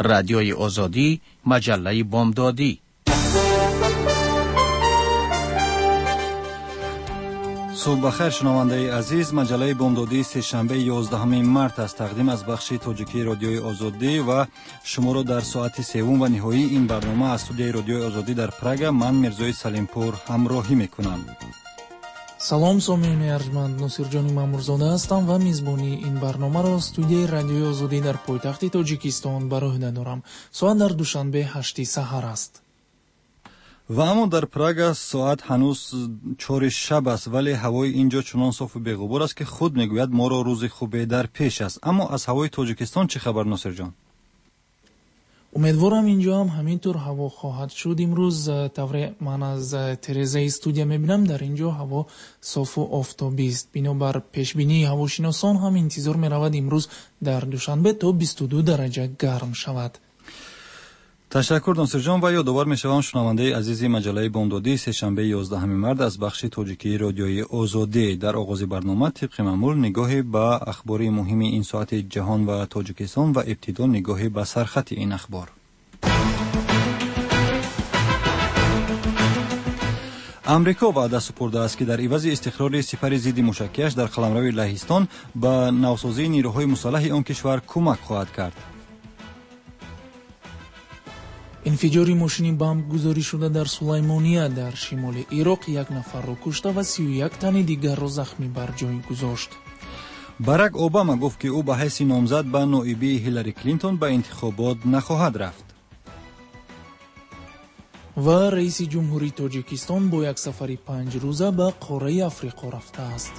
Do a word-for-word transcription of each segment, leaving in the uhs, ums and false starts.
رادیوی آزادی، مجله بامدادی. صبح بخیر شنونده عزیز، مجله بامدادی سه شنبه یازدهم مارس است. تقدیم از بخش تاجیکی رادیوی آزادی و شما را در ساعت سوم و نهایی این برنامه از استودیوی رادیوی آزادی در پراگ من میرزای سلیمپور همراهی میکنم. سلام سامعین ارجمند، نصیرجانی مامورزاده هستم و میزبانی این برنامه را استودیوی رادیوی آزادی در پایتخت تاجیکستان بر عهده دارم. ساعت در دوشنبه هشت سحر است. و اما در پراگ ساعت هنوز چهار شب است، ولی هوای اینجا چنان صاف و بی‌غبار است که خود میگوید ما را روز خوبی در پیش است. اما از هوای تاجیکستان چه خبر ناصر جان؟ امیدوارم اینجا هم همینطور هوا خواهد شد. امروز طوری من از ترزه استودیو میبینم در اینجا هوا صاف و آفتابی است. بنابر پیشبینی هواشناسان هم انتظار میرود امروز در دوشنبه تا بیست و دو درجه گرم شود. تشکر ناصر جان و یادآور میشوم شنونده عزیز مجله بامدادی سه شنبه یازدهم مارس از بخش تاجیکی رادیوی آزادی در آغاز برنامه طبق معمول نگاهی به اخبار مهم این ساعت جهان و تاجیکستان و ابتدا نگاهی به سرخط این اخبار. امریکا وعده سپرده است که در عوض استقرار سپر ضد موشکیش در قلمرو لهستان به نوسازی نیروهای مسلح آن کشور کمک خواهد کرد. انفجاری ماشین بمب گذاری شده در سلیمانیه در شمال عراق یک نفر را کشته و سی و یک تن دیگر را زخمی بر جای گذاشت. باراک اوباما گفت که او به حیث نامزد به نائبی هیلاری کلینتون به انتخابات نخواهد رفت. و رئیس جمهوری تاجیکستان با یک سفر پنج روزه به قاره افریقا رفته است.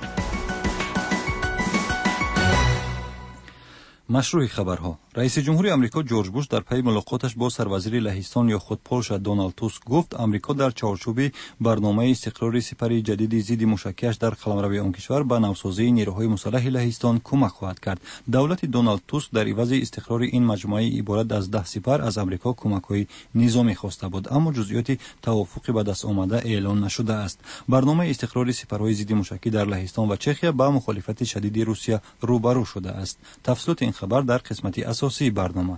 مشروع خبرها. رئیس جمهوری آمریکا جورج بوش در پی ملاقاتش با سروزیر لهستان یا خود پولش دونالد توسک گفت آمریکا در چارچوب برنامه استقرار سپر جدید ضد موشکیش در قلمرو آن کشور به نوسازی نیروهای مسلح لهستان کمک خواهد کرد. دولت دونالد توسک در عوض استقرار این مجموعه عبارت از ده سپر از آمریکا کمک‌های نظامی خواسته بود، اما جزئیات توافق به دست آمده اعلان نشده است. برنامه استقرار سپرهای ضد موشکی در لهستان و چخیه با مخالفت شدید روسیه روبرو شده است. تفصیلات این خبر در قسمت اساسی برنامه.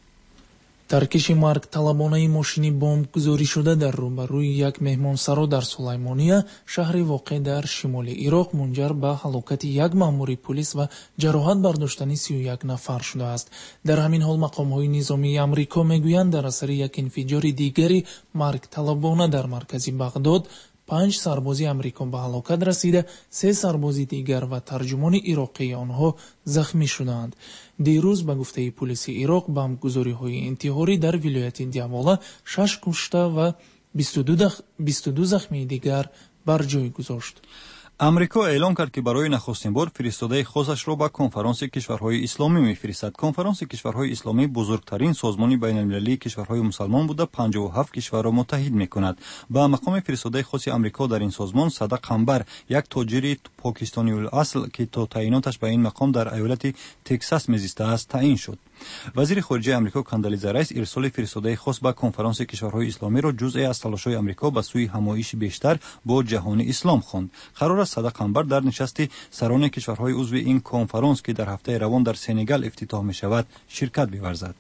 ترکش مرگ طلبانه ماشین بمب گذاری شده در روبروی یک مهمانسرا در سلیمانیه شهر واقع در شمال عراق منجر به هلاکت یک مأمور پلیس و جراحت برداشتن سی و یک نفر شده است. در همین حال مقام‌های نظامی آمریکا میگویند در اثر یک انفجار دیگری مرگ طلبانه در مرکز بغداد پنج سربازی آمریکا به هلاکت رسیده، سه سربازی دیگر و ترجمان عراقی آنها زخمی شدند. دیروز به گفته پلیس عراق بمبگذاری‌های انتحاری در ولایت دیاوالا شش کشته و بیست و دو زخمی دیگر بر جای گذاشت. امریکا اعلام کرد که برای نخستین بار فرستاده خودش را به کنفرانس کشورهای اسلامی می‌فرستد. کنفرانس کشورهای اسلامی بزرگترین سازمان بین‌المللی کشورهای مسلمان بوده، پنجاه و هفت کشور را متحد می‌کند. با مقام فرستاده خاص امریکا در این سازمان صدق قنبر، یک تاجر پاکستانی الاصل که تا تعییناتش به این مقام در ایالت تگزاس میزیسته است تعیین شد. وزیر خارجه آمریکا کاندالیزا رایس ارسال فرستاده خاص به کنفرانس کشورهای اسلامی را جزئی از تلاش‌های آمریکا به سوی همایش بیشتر با جهان اسلام خواند. قرار است صدق قنبر در نشست سران کشورهای عضو این کنفرانس که در هفته روان در سنگال افتتاح می شود شرکت بورزد.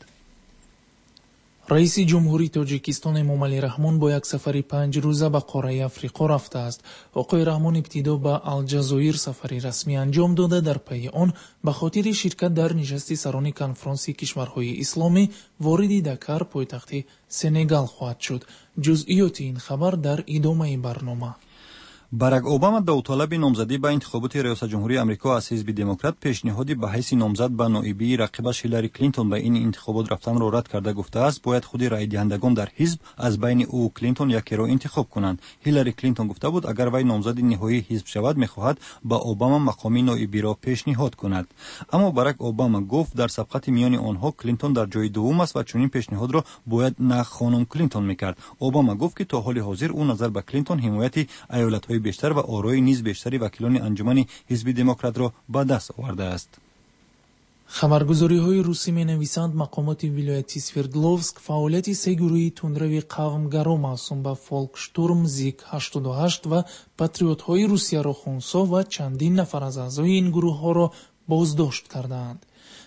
رئیس جمهوری تاجیکستان امامعلی رحمان با یک سفر پنج روزه به قاره افریقا رفته است. آقای رحمان ابتدا به الجزایر سفری رسمی انجام داده، در پی آن به خاطر شرکت در نشست سران کنفرانس کشورهای اسلامی وارد دکار پایتخت سنگال خواهد شد. جزئیات این خبر در ادامه برنامه. باراک اوباما داوطلب نامزدی به انتخابات ریاست جمهوری آمریکا از حزب دموکرات پیشنهادی به حیث نامزد به نائبی رقیبش هیلاری کلینتون به این انتخابات رفتن را رد کرده گفته است باید خود رای دهندگان در حزب از بین او و کلینتون یکی را انتخاب کنند. هیلاری کلینتون گفته بود اگر وی نامزد نهایی حزب شود میخواهد با اوباما مقام نائبی را پیشنهاد کند. اما باراک اوباما گفت در سبقت میان آنها کلینتون در جای دوم است و چنین پیشنهاد را باید نه خانم کلینتون میکرد. اوباما گفت که تا حال حاضر او نظر به کلینتون حمایت ایالت‌های بیشتر و آرای نیز بیشتری وکیلان انجمن حزب دموکرات را به دست آورده است. خبرگزاری‌های روسی می‌نویسند مقامات ولایت سوردلوفسک فعالیت سه گروه تندرو قومگرا موسوم به فولکشتورم زیگ هشتاد و هشت و پاتریوت‌های روسیه را خونسا و چندین نفر از اعضای این گروه‌ها را بازداشت کردند.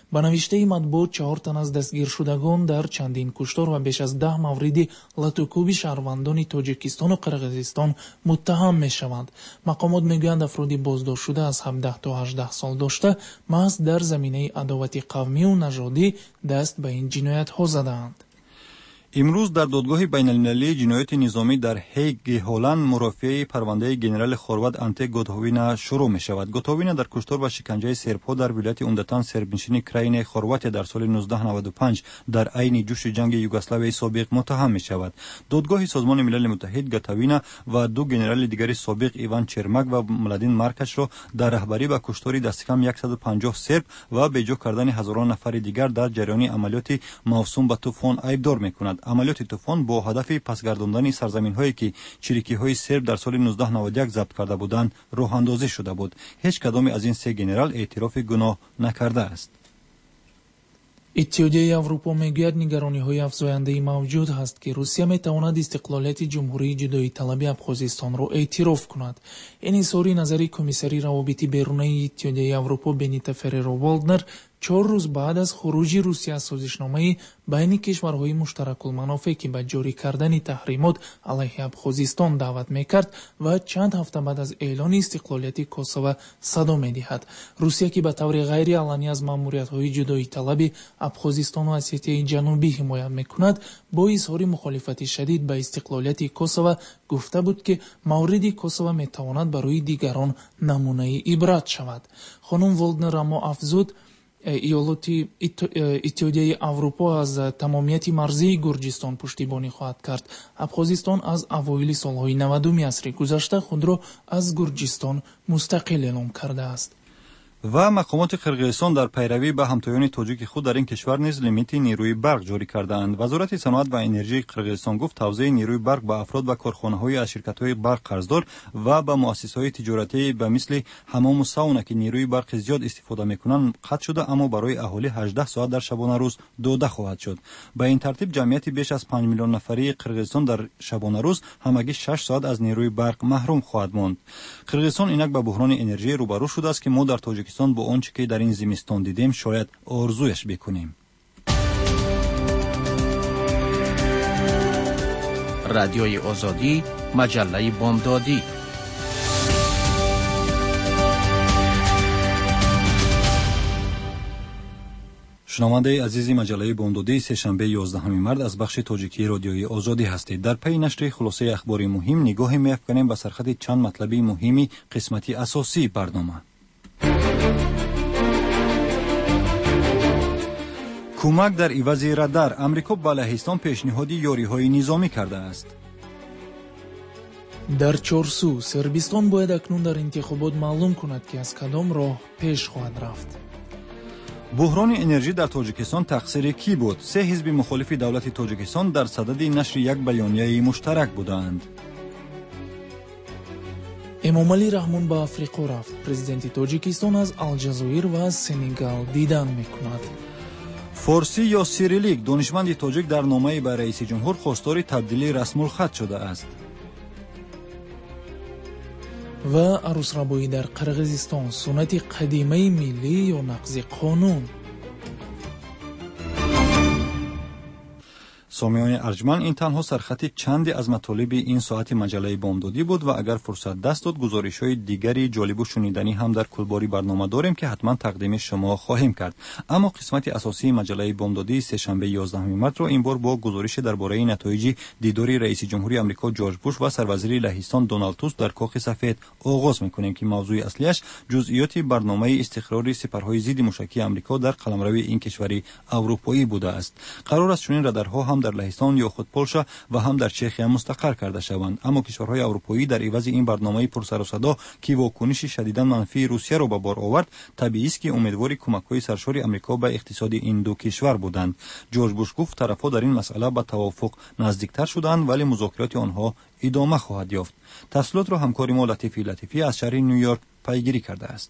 ба навиштаи матбуот чаҳор тан аз дастгиршудагон дар чандин куштор ва беш аз даҳ мавриди латукуби шаҳрвандони тоҷикистону қирғизистон муттаҳам мешаванд. мақомот мегӯянд афроди боздоштшуда аз ҳабдаҳ то ҳаждаҳ сол дошта маҳз дар заминаи адовати қавмию нажодӣ даст ба ин ҷиноятҳо задаанд. имрӯз дар додгоҳи байналмилалии ҷинояти низомӣ дар ҳейг ҳоланд мурофиаи парвандаи генерали хорват Анте Готовина шурӯъ мешавад. Готовина дар куштор ва шиканҷаи сербҳо дар вилояти умдатан сербнишини краинаи Хорватия дар соли нуздаҳ наваду панҷ дар айни ҷӯши ҷанги Югославияи собиқ муттаҳам мешавад. додгоҳи Созмони Милали Муттаҳид Готовина ва ду генерали дигари собиқ Иван Чермак ва Младин Маркачро дар раҳбарӣ ба куштори дастикам яксаду панҷоҳ серб ва беҷо кардани ҳазорон нафари дигар дар ҷараёни амалиёти мавсум ба тӯфон айбдор мекунад. амалиёти тӯфон бо ҳадафи пасгардондани сарзаминҳое ки чирикиҳои серб дар соли нуздаҳ наваду як забт карда буданд роҳандозӣ шуда буд. ҳеҷ кадоме аз ин се генерал эътирофи гуноҳ накардааст. иттиҳодияи Аврупо мегӯяд нигарониҳои афзояндаи мавҷуд ҳаст ки Русия метавонад истиқлолияти ҷумҳурии ҷудоиталаби Абхозистонро эътироф кунад. ин изҳори назари комиссари равобити берунаи иттиҳодияи Аврупо Бенита Ферреро-Волднер чор рӯз баъд аз хуруҷи Русия аз созишномаи байни кишварҳои муштаракулманофе ки ба ҷорӣ кардани таҳримот алайҳи Абхозистон даъват мекард ва чанд ҳафта баъд аз эълони истиқлолияти Косово садо медиҳад. Русия ки ба таври ғайриаланӣ аз маъмуриятҳои ҷудоиталаби Абхозистону Осетияи ҷанубӣ ҳимоят мекунад, бо изҳори мухолифати шадид ба истиқлолияти Косово гуфта буд ки мавриди Косово метавонад барои дигарон намунаи ибрат шавад. хонум Волднер аммо афзуд, иёлоти иттиҳодияи Аврупо аз тамомияти марзии Гурҷистон пуштибонӣ хоҳад кард. Абхозистон аз авоили солҳои навадуми асри гузашта худро аз Гурҷистон мустақил эълон кардааст. ва мақомоти Қирғизистон дар пайравӣ ба ҳамтоёни тоҷики худ дар ин кишвар низ лимити нирӯи барқ ҷорӣ кардаанд. Вазорати саноат ва энержии Қирғизистон гуфт тавзеъи нирӯи барқ ба афрод ва корхонаҳои аз ширкатҳои барқ қарздор ва ба муассисаҳои тиҷоратӣ ба мисли ҳамому сауна ки нирӯи барқи зиёд истифода мекунанд қатъ шуда, аммо барои аҳолӣ ҳаждаҳ соат дар шабонарӯз дода хоҳад шуд. Ба ин тартиб ҷамъияти беш аз панҷ миллион нафарии Қирғизистон дар шабонарӯз ҳамагӣ шаш соат аз нирӯи барқ маҳрум хоҳад монд. Қирғизистон инак ба буҳрони энержӣ рӯбарӯ шудааст ки мо дар Тоҷикистон бо он чӣ ки дар ин зимистон дидем шояд орзуяш бикунем. радиои озодӣ, маҷаллаи бомдодӣ. шунавандаи азизи маҷаллаи бомдодии сешанбе ёздаҳуми март аз бахши тоҷикии радиои озодӣ ҳастед. дар пайи нашри хулосаи ахбори муҳим нигоҳе меафканем ба сархати чанд матлаби муҳими қисмати асосии барнома. кӯмак дар ивази радар. амрико ба лаҳистон пешниҳоди ёриҳои низомӣ кардааст. дар чорсу сербистон бояд акнун дар интихобот маълум кунад ки аз кадом роҳ пеш хоҳад рафт. буҳрони энержӣ дар тоҷикистон тақсири кӣ буд? се ҳизби мухолифи давлати тоҷикистон дар садади нашри як баёнияи муштарак буданд. эмомалӣ раҳмон ба африқо рафт. президенти тоҷикистон аз алҷазоир ва аз сенегал дидан мекунад. форсӣ ё сирилик. донишманди тоҷик дар номаи ба раиси ҷумҳур хостори табдили расмулхат шудааст. ва арӯсрабоӣ дар Қирғизистон суннати қадимаи миллӣ ё нақзи қонун. сомиёни арҷман, ин танҳо сархати чанде аз матолиби ин соати маҷаллаи бомдодӣ буд ва агар фурсат даст дод гузоришҳои дигари ҷолибу шуниданӣ ҳам дар кулбори барнома дорем ки ҳатман тақдими шумо хоҳем кард. аммо қисмати асосии маҷаллаи бомдодии сешанбе ёздаҳуми мартро ин бор бо гузорише дар бораи натоиҷи дидори раиси ҷумҳури амрико ҷорҷ буш ва сарвазири лаҳистон Доналд Туск дар коқи сафед оғоз мекунем ки мавзӯи аслияш ҷузъиёти барномаи истиқрори сипарҳои зидди мушакии амрико дар қаламрави ин кишвари аврупоӣ будааст. қарор аст чунин радарҳо ҳам дар лаҳистон ё худ Полша ва ҳам дар Чехия мустақар карда шаванд. аммо кишварҳои аврупоӣ дар ивази ин барномаи пурсарусадо ки вокуниши шадидан манфии Русияро ба бор овард, табиист ки умедвори кӯмакҳои саршори амрико ба иқтисоди ин ду кишвар буданд. ҷорҷ буш гуфт тарафҳо дар ин масъала ба тавофуқ наздиктар шуданд, вале музокироти онҳо идома хоҳад ёфт. тафсилотро ҳамкори мо латифи латифӣ аз шаҳри Нью-Йорк пайгирӣ кардааст.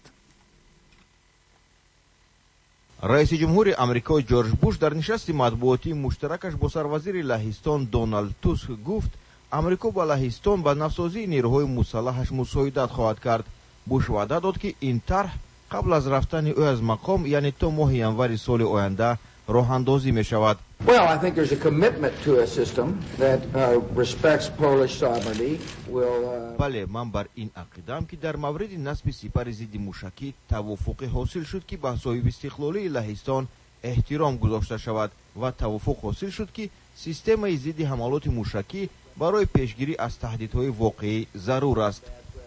раиси ҷумҳури амрико ҷорҷ буш дар нишасти матбуотии муштаракаш бо сарвазири лаҳистон Доналд Туск гуфт, амрико ба лаҳистон ба навсозии нерӯҳои мусаллаҳаш мусоидат хоҳад кард. буш ваъда дод ки ин тарҳ قبل از رفتن او از مقام یعنی تا ماه ینور سال آینده راه اندازی می شود. Well, I think there's a commitment to a system that uh, respects Polish sovereignty will uh... بله، من بر این عقیده‌ام که در مورد نصب سپر ضد موشکی توافق حاصل شد که به صاحب استقلالی لهستان احترام گذاشته شود و توافق حاصل شد که سیستم ضد حملات موشکی برای پیشگیری از تهدیدهای واقعی ضرور است.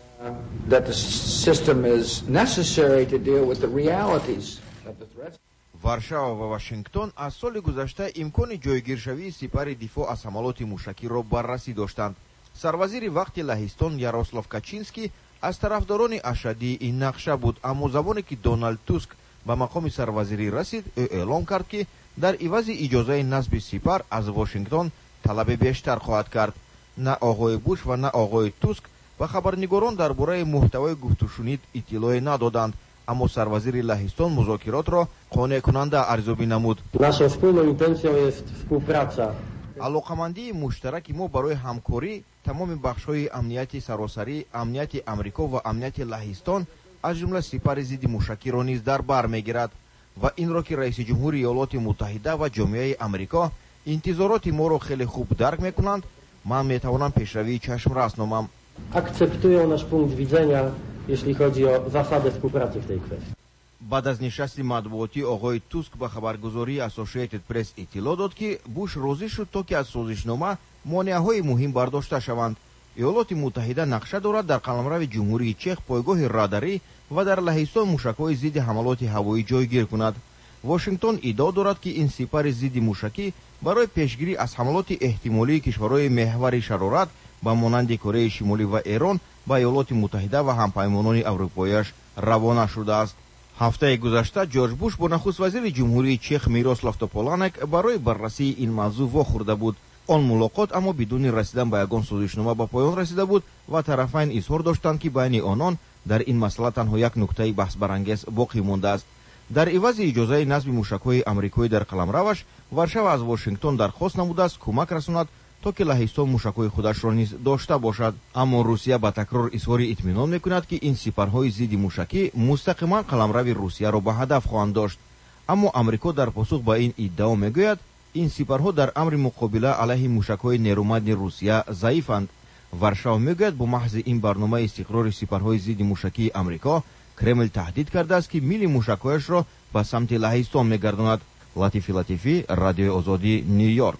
that the system is necessary to deal with the realities of the threats. وارشاوا و واشنگتن از سال گذشته امکان جایگیرشوی سپر دفاع از حملات موشکی را بررسی داشتند. سروزیر وقت لهستان یاروسلاو کاچینسکی از طرفداران اشدی این نقشه بود، اما زمانی که دونالد توسک به مقام سروزیری رسید او اعلام کرد که در عوض اجازه نصب سپر از واشنگتن طلب بیشتر خواهد کرد. نه آقای بوش و نه آقای توسک و خبرنگاران درباره محتوای گفت و شنید اطلاعی ندادند، اما سروزیر لهستان مذاکرات را قانع کننده ارزیابی نمود. Naszą wspólną intencją jest współpraca. علاقمندی مشترک ما برای همکاری تمام بخش‌های امنیت سراسری، امنیت امریکا و امنیت لهستان از جمله سپر ضد موشکی را نیز در بر می‌گیرد و این را که رئیس جمهور ایالات متحده و جامعه امریکا انتظارات ما را خیلی خوب درک می‌کنند، من می‌توانم پیشروی چشم راست نمام. Akceptują nasz punkt widzenia, jeśli chodzi o zasadę współpracy w tej kwestii. بعد از نشست مطبوعاتی آقای توسک به خبرگزاری اسوسییتد پرس اطلاع داد که بوش راضی شد تا که از سازشنامه مانع‌های مهم برداشته شوند. ایالات متحده نقشه دارد در قلمرو جمهوری چک پایگاه راداری و در لهستان موشک‌های ضد حملات هوایی جایگیر کند. واشنگتن ادعا دارد که این سپر ضد موشکی برای پیشگیری از حملات احتمالی کشورهای محور شرارت با مانند کره شمالی و ایران به ایالات متحده و همپیمانان اروپایی‌اش روانه شده است. هفته گذشته جورج بوش با نخست وزیر جمهوری چک میروسلاو توپولانک برای بررسی این موضوع واخورده بود. آن ملاقات اما بدون رسیدن به یگان سازشنامه به پایان رسیده بود و طرفین اظهار داشتند که بین آنان در این مسئله تنها یک نکته بحث برانگیز باقی مانده است. در عوض اجازه نصب موشک‌های آمریکایی در قلمروش، وارشاوا از واشنگتن درخواست نموده است کمک رساند تا که لهستان موشک‌های خودش را نیز داشته باشد، اما روسیه با تکرار اظهار اطمینان می‌کند که این سپرهای ضد موشکی مستقیما قلمرو روسیه را به هدف خواهند داشت. اما آمریکا در پاسخ به این ادعا می‌گوید این سپرها در امر مقابله علیه موشک‌های نیرومند روسیه ضعیفند. وارشاوا می‌گوید با محض این برنامه استقرار سپرهای ضد موشکی آمریکا، کرمل تهدید کرده است که میل موشک‌هایش را به سمت لهستان می‌گرداند. لطیفی لطیفی، رادیو آزادی، نیویورک.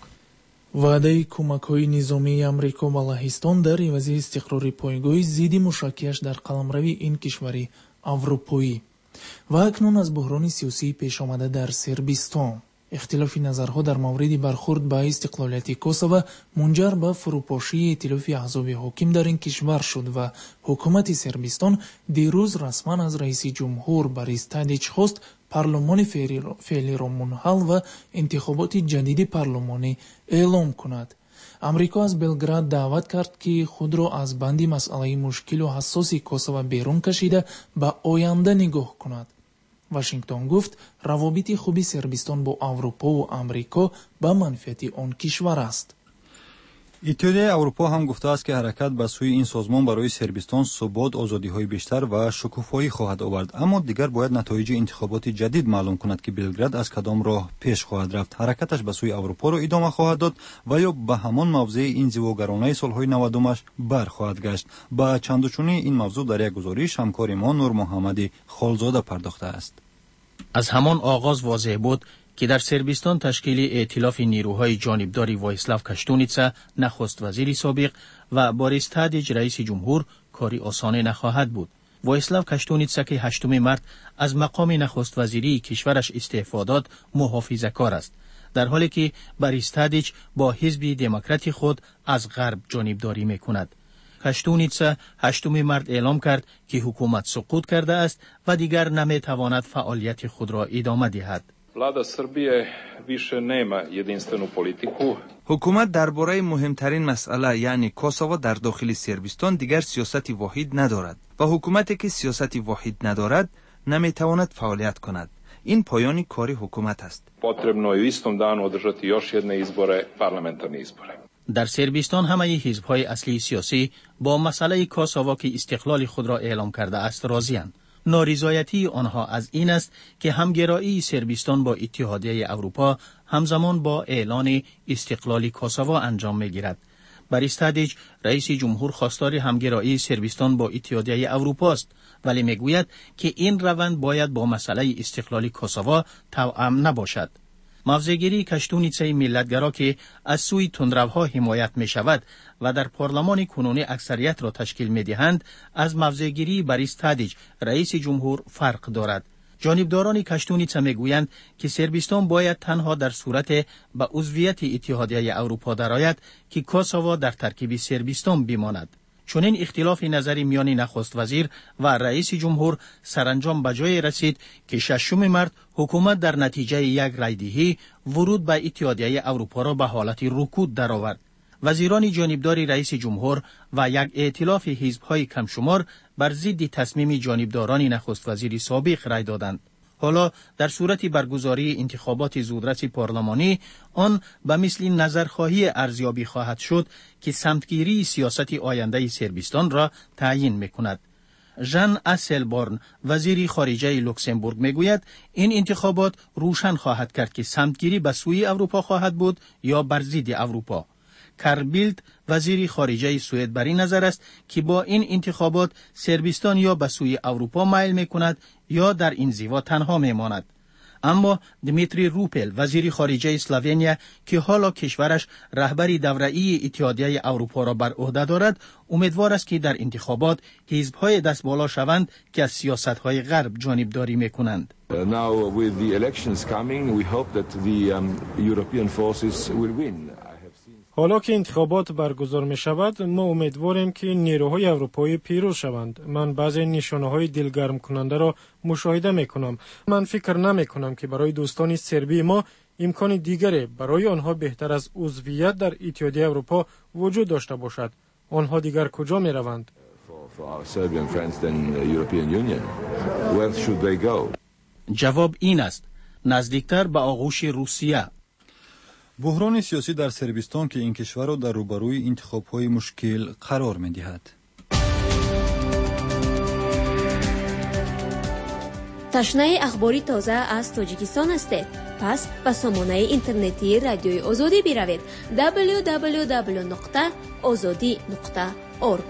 ваъдаи кӯмакҳои низомии амрико ба лаҳистон дар ивази истиқрори пойгоҳи зидди мушакиаш дар қаламрави ин кишвари аврупоӣ ва акнун аз буҳрони сиёсии пешомада дар сербистон. ихтилофи назарҳо дар мавриди бархурд ба истиқлолияти косово мунҷар ба фурӯпошии эътилофи аҳзоби ҳоким дар ин кишвар шуд ва ҳукумати сербистон дирӯз расман аз раиси ҷумҳур Борис Тадич хост парлумони феълиро мунҳал ва интихоботи ҷадиди парлумонӣ эълом кунад. амрико аз Белград даъват кард ки худро аз банди масъалаи мушкилу ҳассоси Косово берун кашида ба оянда нигоҳ кунад. вашингтон гуфт равобити хуби сербистон бо аврупову амрико ба манфиати он кишвар аст. иттиҳодияи аврупо ҳам гуфтааст ки ҳаракат ба сӯи ин созмон барои сербистон субот, озодиҳои бештар ва шукуфоӣ хоҳад овард, аммо дигар бояд натоиҷи интихоботи ҷадид маълум кунад ки Белград аз кадом роҳ пеш хоҳад рафт. ҳаракаташ ба сӯи аврупоро идома хоҳад дод ва ё ба ҳамон мавзеи инзивогаронаи солҳои навадумаш бар хоҳад гашт. ба чандучунии ин мавзӯъ дар як гузориш ҳамкори мо Нур Муҳаммади Холзода пардохтааст. از همان آغاز واضح بود که در سربستان تشکیل ائتلاف نیروهای جانبداری وایسلاو کشتونیتسا نخست وزیر سابق و بوریس تادیچ رئیس جمهور کاری آسان نخواهد بود. وایسلاو کشتونیتسا که هشتم مارس از مقام نخست وزیری کشورش استعفا داد محافظه‌کار است، در حالی که بوریس تادیچ با حزب دموکرات خود از غرب جانبداری می‌کند. کشتونیتسا هشتم مارس اعلام کرد که حکومت سقوط کرده است و دیگر نمی‌تواند فعالیت خود را ادامه دهد. Vlada Srbije više nema jedinstvenu politiku. حکومت درباره مهمترین مسئله یعنی کوسوو در داخل سربستان دیگر سیاست واحد ندارد و حکومتی که سیاست واحد ندارد نمی‌تواند فعالیت کند. این پایان کار حکومت است. Potrebno je u istom danu održati još jedne izbore, parlamentarne izbore. در سربستان همه حزب‌های اصلی سیاسی با مسئله کوسوو که استقلال خود را اعلام کرده است راضی‌اند. نارضایتی آنها از این است که همگرایی صربیستان با اتحادیه اروپا همزمان با اعلان استقلال کوسوو انجام می‌گیرد. بوریس تادیچ رئیس جمهور خواستار همگرایی صربیستان با اتحادیه اروپا است، ولی میگوید که این روند باید با مسئله استقلال کوسوو توأم نباشد. موضع‌گیری کشتونیتسه ملتگرا که از سوی تندروها حمایت می شود و در پارلمان کنونی اکثریت را تشکیل می دهند، از موضع‌گیری بوریس تادیچ رئیس جمهور فرق دارد. جانبداران کشتونیتسه می گویند که صربیستان باید تنها در صورت به عضویت اتحادیه اروپا درآید که کوسوو در ترکیب صربیستان بماند. چنین اختلاف نظری میان نخست وزیر و رئیس جمهور سرانجام به جای رسید که ششم مارس حکومت در نتیجه یک رایدهی ورود به اتحادیه اروپا را به حالت رکود درآورد. وزیران جانبدار رئیس جمهور و یک ائتلاف حزب‌های کمشمار بر ضد تصمیم جانبداران نخست وزیر سابق رای دادند. حالا در صورت برگزاری انتخابات زودرس پارلمانی آن به مثل نظرخواهی ارزیابی خواهد شد که سمتگیری سیاست آینده صربیستان را تعیین می‌کند. ژان اسلبورن وزیر خارجه لوکزامبورگ میگوید این انتخابات روشن خواهد کرد که سمتگیری به سوی اروپا خواهد بود یا بر ضد اروپا. کارل بیلد وزیر خارجه سوئد بر این نظر است که با این انتخابات صربیستان یا به سوی اروپا میل میکند یا در انزوا تنها میماند. اما دمیتری روپل وزیر خارجه اسلوونیا که حالا کشورش رهبری دوره‌ای اتحادیه اروپا را بر عهده دارد، امیدوار است که در انتخابات حزب‌های دست بالا شوند که از سیاست‌های غرب جانبداری میکنند. Now with the elections coming we hope that the um, European forces will win. حالا که انتخابات برگزار می شود، ما امیدواریم که نیروهای اروپایی پیروز شوند. من بعضی نشانه‌های دلگرم کننده را مشاهده می کنم. من فکر نمی کنم که برای دوستان سربی ما امکان دیگری برای آنها بهتر از عضویت در اتحادیه اروپا وجود داشته باشد. آنها دیگر کجا می روند؟ جواب این است: نزدیکتر به آغوش روسیه. بحران سیاسی در صربیستان که این کشور را در روبروی انتخاب‌های مشکل قرار می‌دهد. تشنه اخباری تازه از تاجیکستان هستید. پس به سامانه اینترنتی رادیوی آزادی بروید: دبلیو دبلیو دبلیو نقطه آزادی نقطه اورگ.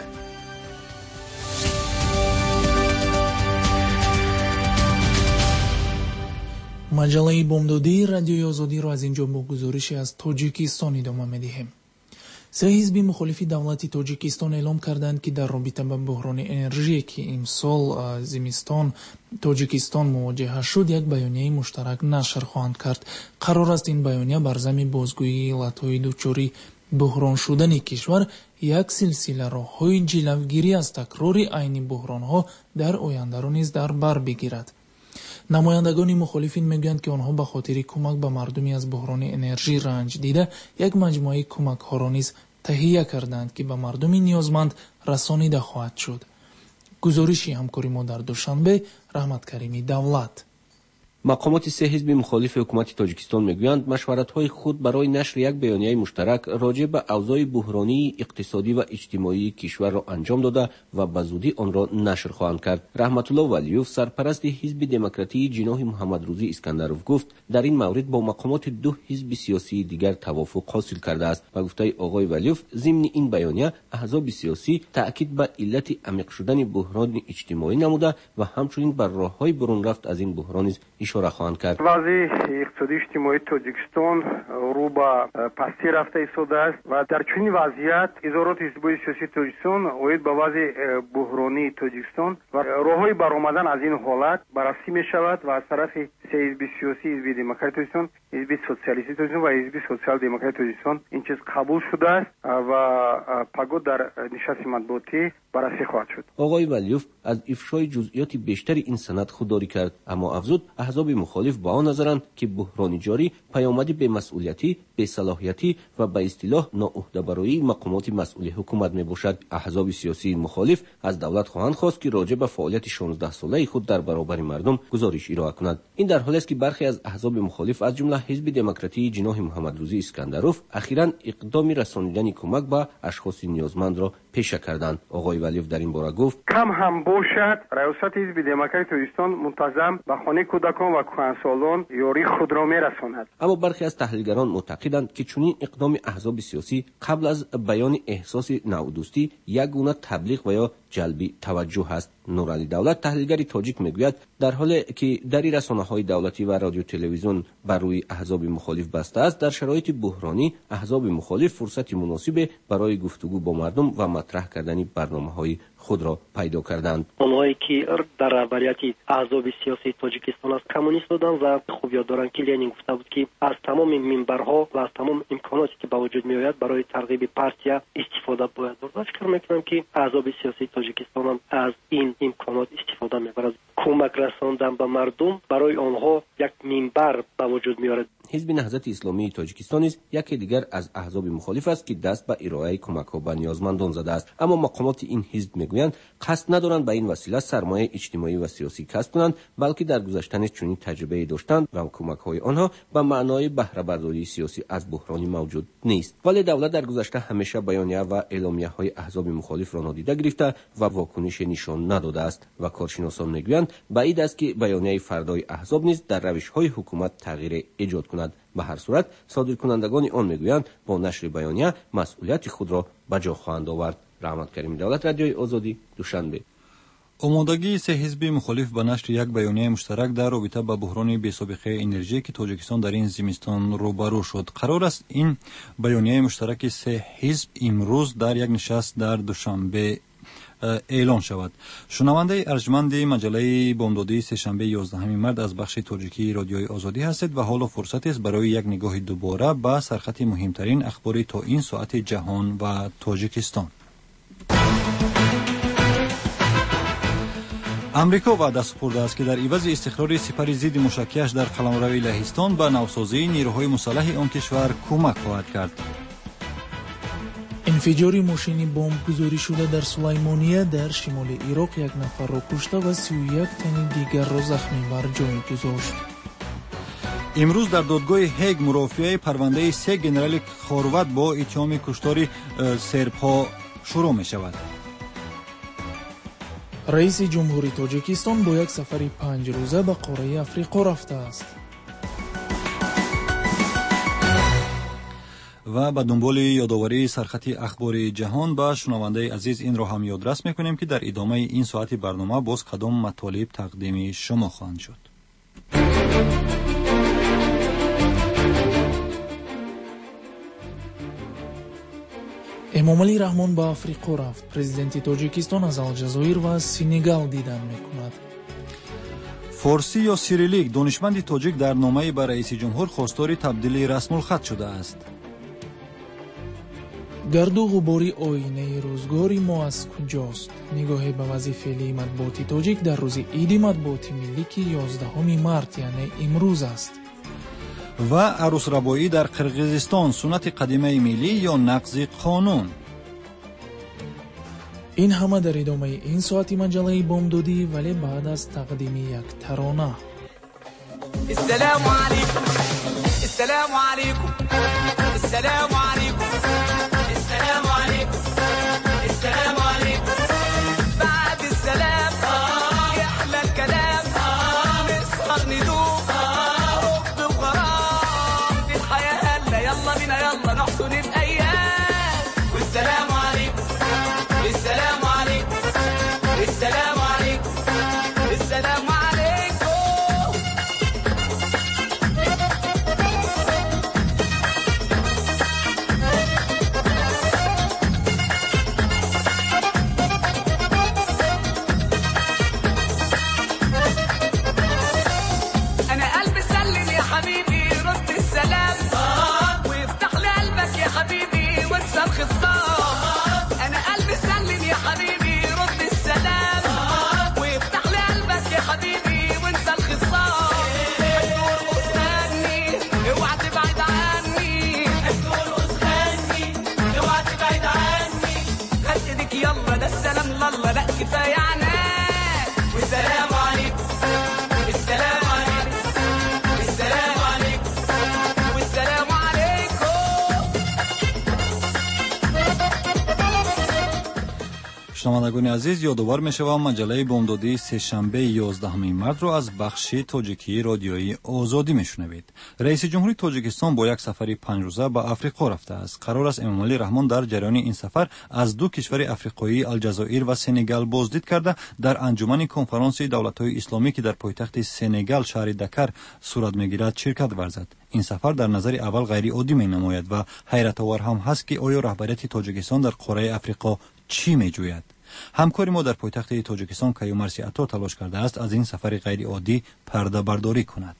مجله بامدادی رادیوی آزادی را از اینجا با گزارشی از تاجیکستان ادامه می‌دهیم. سه حزب مخالف دولت تاجیکستان اعلام کردند که در رابطه با بحران انرژی که امسال زمستان تاجیکستان مواجه شد، یک بیانیه مشترک نشر خواهند کرد. قرار است این بیانیه بر ضمن بازگویی علت‌های دچار بحران شدن کشور یک سلسله راه‌های جلوگیری از تکرار عین بحران‌ها در آینده را نیز در بر بگیرد. نمایندگان مخالفین میگویند که آنها به خاطر کمک به مردمی از بحران انرژی رنج دیده یک مجموعه کمک ها را نیز تهیه کردند که به مردم نیازمند رسانیده خواهد شد. گزارشی همکاری ما در دوشنبه، رحمت کریمی دولت. مقامات سه حزب مخالف حکومت تاجیکستان میگویند مشورت‌های خود برای نشر یک بیانیه مشترک راجع به اوضاع بحرانی اقتصادی و اجتماعی کشور را انجام داده و به زودی آن را نشر خواهند کرد. رحمت الله ولیوف سرپرست حزب دموکراتی جناح محمد روزی اسکندروف گفت در این مورد با مقامات دو حزب سیاسی دیگر توافق حاصل کرده است و گفته آقای ولیوف ضمن این بیانیه احزاب سیاسی تاکید به علت عمیق شدن بحران اجتماعی نموده و همچنین بر راه‌های برون رفت از این بحران اشاره خواهند کرد. وضع اقتصادی اجتماعی تاجیکستان رو به پستی رفته ایستاده است و در چنین وضعیت ادارات حزب‌های سیاسی تاجیکستان اوید به وضع بحرانی تاجیکستان و راههای برآمدن از این حالت بررسی می شود و از طرف سه حزب سیاسی، حزب دموکرات تاجیکستان، حزب سوسیالیستی تاجیکستان و حزب سوسیال دموکرات تاجیکستان این چیز قبول شده است و پگاه در نشست مطبوعاتی بررسی خواهد شد. آقای ولیوف از افشای جزئیات بیشتر این سند خودداری کرد، اما افزود احزاب احزاب مخالف با آن نظرند که بحران جاری پیامدی به مسئولیتی، به صلاحیتی و به اصطلاح ناعهده‌برایی مقامات مسئول حکومت میباشد. احزاب سیاسی مخالف از دولت خواهند خواست که راجع به فعالیت شانزده ساله خود در برابر مردم گزارش ارائه کند. این در حالی است که برخی از احزاب مخالف از جمله حزب دموکراتی جناح محمد روزی اسکندروف اخیراً اقدام رسانیدن کمک به اشخاص نیازمند را پیشه کردند. آقای ولیف در این باره گفت: کم هم باشد ریاست حزب دموکراتی تاجیکستان منتظم به خانه کودکان و کهنسالان یاری خود را میرساند. اما برخی از تحلیلگران معتقدند که چنین اقدام احزاب سیاسی قبل از بیان احساس نودوستی یک گونه تبلیغ و یا جلبی توجه است. نورعلی دولت تحلیلگری تاجیک میگوید در حالی که در رسانه‌های دولتی و رادیو تلویزیون بر روی احزاب مخالف بسته است، در شرایط بحرانی احزاب مخالف فرصت مناسب برای گفتگو با مردم و مطرح کردن برنامه‌های خود را پیدا کردند. آنهایی که در رهبریت احزاب سیاسی تاجیکستان از کمونیست بودند و خوب یاد دارند که لنین گفته بود که از تمام منبرها و از تمام امکاناتی که به وجود میآید برای ترغیب پارتیا استفاده باید برد. فکر میکنم که احزاب سیاسی تاجیکستان هم از این امکانات استفاده میبرند. کمک رساندن به مردم برای آنها یک منبر به وجود میآورد. حزب نهضت اسلامی تاجیکستان نیز یکی دیگر از احزاب مخالف است که دست به ارائه کمک‌ها به نیازمندان زده است، اما مقامات این حزب میگویند قصد ندارند به این وسیله سرمایه اجتماعی و سیاسی کسب کنند، بلکه در گذشته نیز چنین تجربه داشتند و کمک‌های آنها به معنای بهره برداری سیاسی از بحرانی موجود نیست. ولی دولت در گذشته همیشه بیانیه و اعلامیه‌های احزاب مخالف را نادیده گرفته و واکنش نشان نداده است و کارشناسان میگویند بعید است که بیانیه فردای احزاب نیز در روش‌های حکومت تغییر ایجاد کند. به هر صورت صادرکنندگان آن میگویند با نشر بیانیه مسئولیت خود را به جا خواهند آورد. رحمت کریم دولت، رادیوی آزادی، دوشنبه. آمادگی سه حزب مخالف به نشر یک بیانیه مشترک در رابطه با بحران بی‌سابقه انرژی که تاجیکستان در این زمستان روبرو شد. قرار است این بیانیه مشترک سه حزب امروز در یک نشست در دوشنبه اعلان شود. شنونده ارجمند مجله بامدادی سه‌شنبه یازدهم مارس از بخش تاجیکی رادیوی آزادی هستید و حالا فرصت است برای یک نگاه دوباره به سرخط مهمترین اخبار تا این ساعت جهان و تاجیکستان. امریکا وعده سپرده است که در عوض استقرار سپر ضد موشکی‌اش در قلمرو لهستان به نوسازی نیروهای مسلح آن کشور کمک خواهد کرد. انفجاری ماشینی بمب گذاری شده در سلیمانیه در شمال عراق یک نفر را کشته و سی و یک تن دیگر را زخمی بر جای گذاشت. امروز در دادگاه هگ مرافعه پرونده سه ژنرال خاروت با اتهام کشتار سرب‌ها شروع می شود. رئیس جمهوری تاجیکستان با یک سفر پنج روزه به قاره افریقا رفته است. و به دنبال یادآوری سرخط اخبار جهان به شنونده عزیز این را هم یادرس میکنیم که در ادامه این ساعت برنامه باز کدام مطالب تقدیم شما خواهند شد. امامعلی رحمان به افریقا رفت. پرزیدنت تاجیکستان از الجزایر و از سنگال دیدن میکند. فارسی یا سیریلیک دانشمند تاجیک در نامه به رئیس جمهور خواستار تبدیل رسم الخط شده است. گرد و غباری آینه روزگاری ما از کجاست؟ نگاه به وضع فعلی مطبوعات تاجیک در روز عید مطبوعات ملی که یازدهم مارس یعنی امروز است. و عروس ربایی در قرقیزستان سنت قدیمه ملی یا نقض قانون. این همه در ادامه این ساعت مجله بامدادی، ولی بعد از تقدیم یک ترانه. السلام علیکم السلام علیکم السلام علیکم السلام علیکم السلام علیکم بعد السلام يحلى الكلام نسهر ندوق حب وغرام في الحياة هلا يلا بينا يلا نحضن الأيام والسلام عليكم السلام عليكم السلام عليكم السلام عليكم. شنوندگان عزیز، یادآور می‌شوم مجله بامدادی سه‌شنبه یازدهم مارس را از بخش تاجیکی رادیویی آزادی میشنوید. رئیس جمهوری تاجیکستان با یک سفر پنج روزه به افریقا رفته است. قرار است امامعلی رحمان در جریان این سفر از دو کشور افریقایی الجزایر و سنگال بازدید کرده در انجمن کنفرانس دولت‌های اسلامی که در پایتخت سنگال شهر دکر صورت می‌گیرد شرکت ورزد. این سفر در نظر اول غیر عادی می‌نماید و حیرت آور هم هست که آیا رهبریت تاجیکستان در قاره افریقا چی می‌جوید؟ همکاری ما در پایتخت تاجیکستان کیومرثی عطار تلاش کرده است از این سفر غیر عادی پرده برداری کند.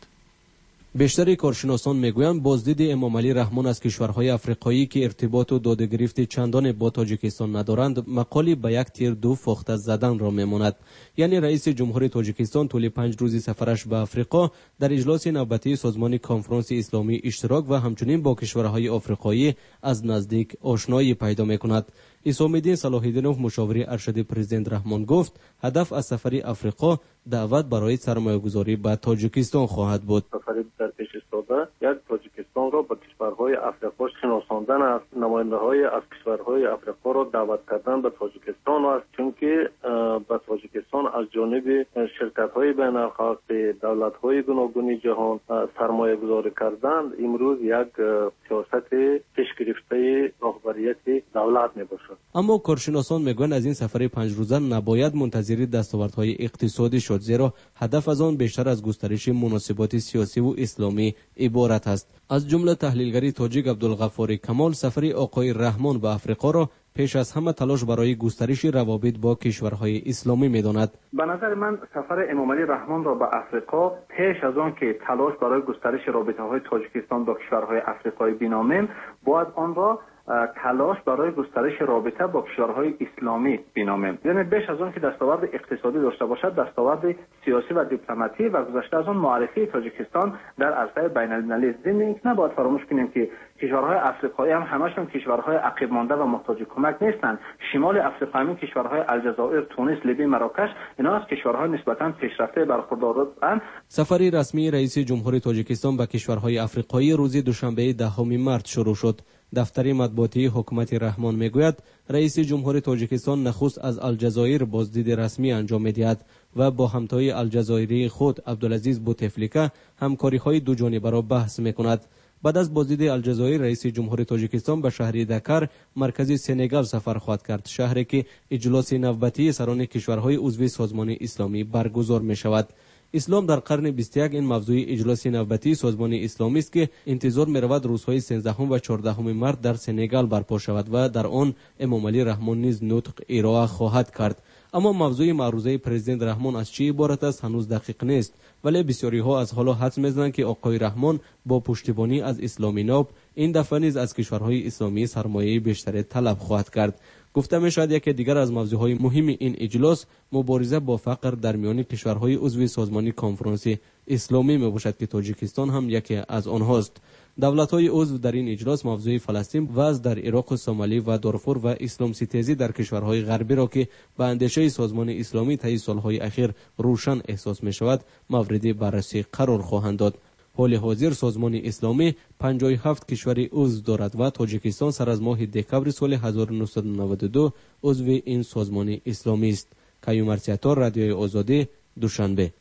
بیشتر کارشناسان میگویند بازدید امامعلی رحمان از کشورهای افریقایی که ارتباط و دادگرفت چندان با تاجیکستان ندارند مقالی به یک تیر دو فاخته زدن را میماند. یعنی رئیس جمهور تاجیکستان طول پنج روزی سفرش به افریقا در اجلاس نوبتی سازمان کنفرانس اسلامی اشتراک و همچنین با کشورهای آفریقایی از نزدیک آشنایی پیدا میکند. اسام‌الدین صلاح‌الدینوف مشاور ارشد پرزیدنت رحمان گفت هدف از سفر افریقا دعوت برای سرمایه‌گذاری به تاجیکستان خواهد بود. سفر در پیش استاده یک تاجیکستان را به کشورهای افریقا شناساندن است، نماینده‌های از کشورهای افریقا را دعوت کردن به تاجیکستان است، چون که به تاجیکستان از جانب شرکت‌های بین‌المللی، دولت‌های گوناگون جهان سرمایه‌گذاری کردند. امروز یک سیاست پیش گرفته رهبریت دولت میباشد. اما کارشناسان میگویند از این سفر پنج روزه نباید منتظر دستاوردهای اقتصادی شد، زیرا هدف از آن بیشتر از گسترش مناسبات سیاسی و اسلامی عبارت است. از جمله تحلیلگری تاجیک عبدالغفار کمال سفر آقای رحمان به افریقا را پیش از همه تلاش برای گسترش روابط با کشورهای اسلامی می‌داند. به نظر من سفر امامعلی رحمان را به افریقا پیش از آن که تلاش برای گسترش رابطه‌های تاجیکستان با کشورهای افریقایی بنامیم، باید آن را تلاش برای گسترش رابطه با کشورهای اسلامی بنامیم. یعنی بیش از آن که دستاورد اقتصادی داشته باشد، دستاورد سیاسی و دیپلماتی و گذشته از آن معرفی تاجیکستان در عرصه بین‌المللی. ضمن اینکه نباید فراموش کنیم که کشورهای افریقایی هم همشون کشورهای عقب مانده و محتاج کمک نیستند. شمال افریقا همین کشورهای الجزایر، تونس، لیبی، مراکش، اینا از کشورهای نسبتاً پیشرفته برخوردارند. سفر رسمی رئیس جمهور تاجیکستان به کشورهای افریقایی روز دوشنبه دهم مارس شروع شد. دفتر مطبوعاتی حکومت رحمان میگوید رئیس جمهور تاجیکستان نخست از الجزایر بازدید رسمی انجام میدهد و با همتای الجزایری خود عبدالعزیز بوتفلیکه همکاری‌های دو جانبه را بحث میکند. بعد از بازدید الجزایر رئیس جمهور تاجیکستان به شهر دکر مرکز سنگال سفر خواهد کرد، شهری که اجلاس نوبتی سران کشورهای عضو سازمان اسلامی برگزار می شود. اسلام در قرن بیست و یک این موضوع اجلاس نوبتی سازمان اسلامی است که انتظار می رود روزهای سیزدهم و چهاردهم مارس در سنگال برپا شود و در آن امامعلی رحمان نیز نطق ارائه خواهد کرد. اما موضوع معروضه پرزیدنت رحمان از چی عبارت است هنوز دقیق نیست، ولی بسیاری ها از حالا حدس میزنند که آقای رحمان با پشتیبانی از اسلامی ناب این دفعه نیز از کشورهای اسلامی سرمایه بیشتری طلب خواهد کرد. گفته می شود یکی دیگر از موضوعهای مهم این اجلاس مبارزه با فقر در میان کشورهای عضو سازمان کنفرانس اسلامی می باشد که تاجیکستان هم یکی از آنهاست. دولت‌های عضو در این اجلاس موضوع فلسطین، وضع در عراق و سومالی و دارفور و اسلام ستیزی در کشورهای غربی را که به اندیشه سازمان اسلامی طی سالهای اخیر روشن احساس می شود مورد بررسی قرار خواهند داد. حال حاضر سازمان اسلامی پنجاه و هفت کشور عضو دارد و تاجیکستان سر از ماه دکامبر سال هزار و نهصد و نود و دو عضو این سازمان اسلامی است. کیومرثی عطار، رادیوی آزادی، دوشنبه.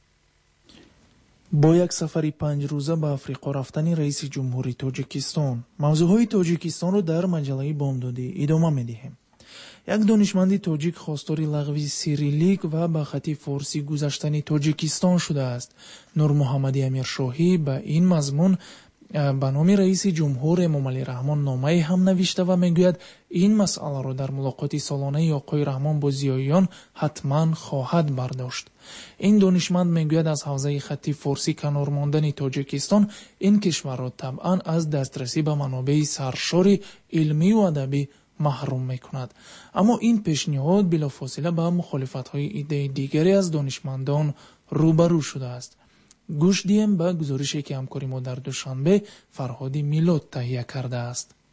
با یک سفری پنج روزه به افریقا رفتن رئیس جمهوری تاجیکستان، موضوعهای تاجیکستان رو در مجله بامدادی ادامه می‌دهیم. یک دانشمند تاجیک خواستار لغوی سیریلیک و به خط فارسی گذاشتن تاجیکستان شده است. نور محمدی امیرشاهی به این مضمون به نام رئیس جمهور امامعلی رحمان نامه هم نوشته و میگوید این مسئله را در ملاقات سالانه آقای رحمان با زیاییان حتما خواهد برداشت. این دانشمند میگوید از حوزه خط فارسی کنار ماندن تاجیکستان این کشور را طبعا از دسترسی به منابع سرشار علمی و ادبی محروم میکند. اما این پیشنهاد بلافاصله به مخالفت‌های ایده دیگری از دانشمندان روبرو شده است. گوش دیم به گزارشی که همکاری ما در دوشنبه فرهادی میلاد تهیه کرده است.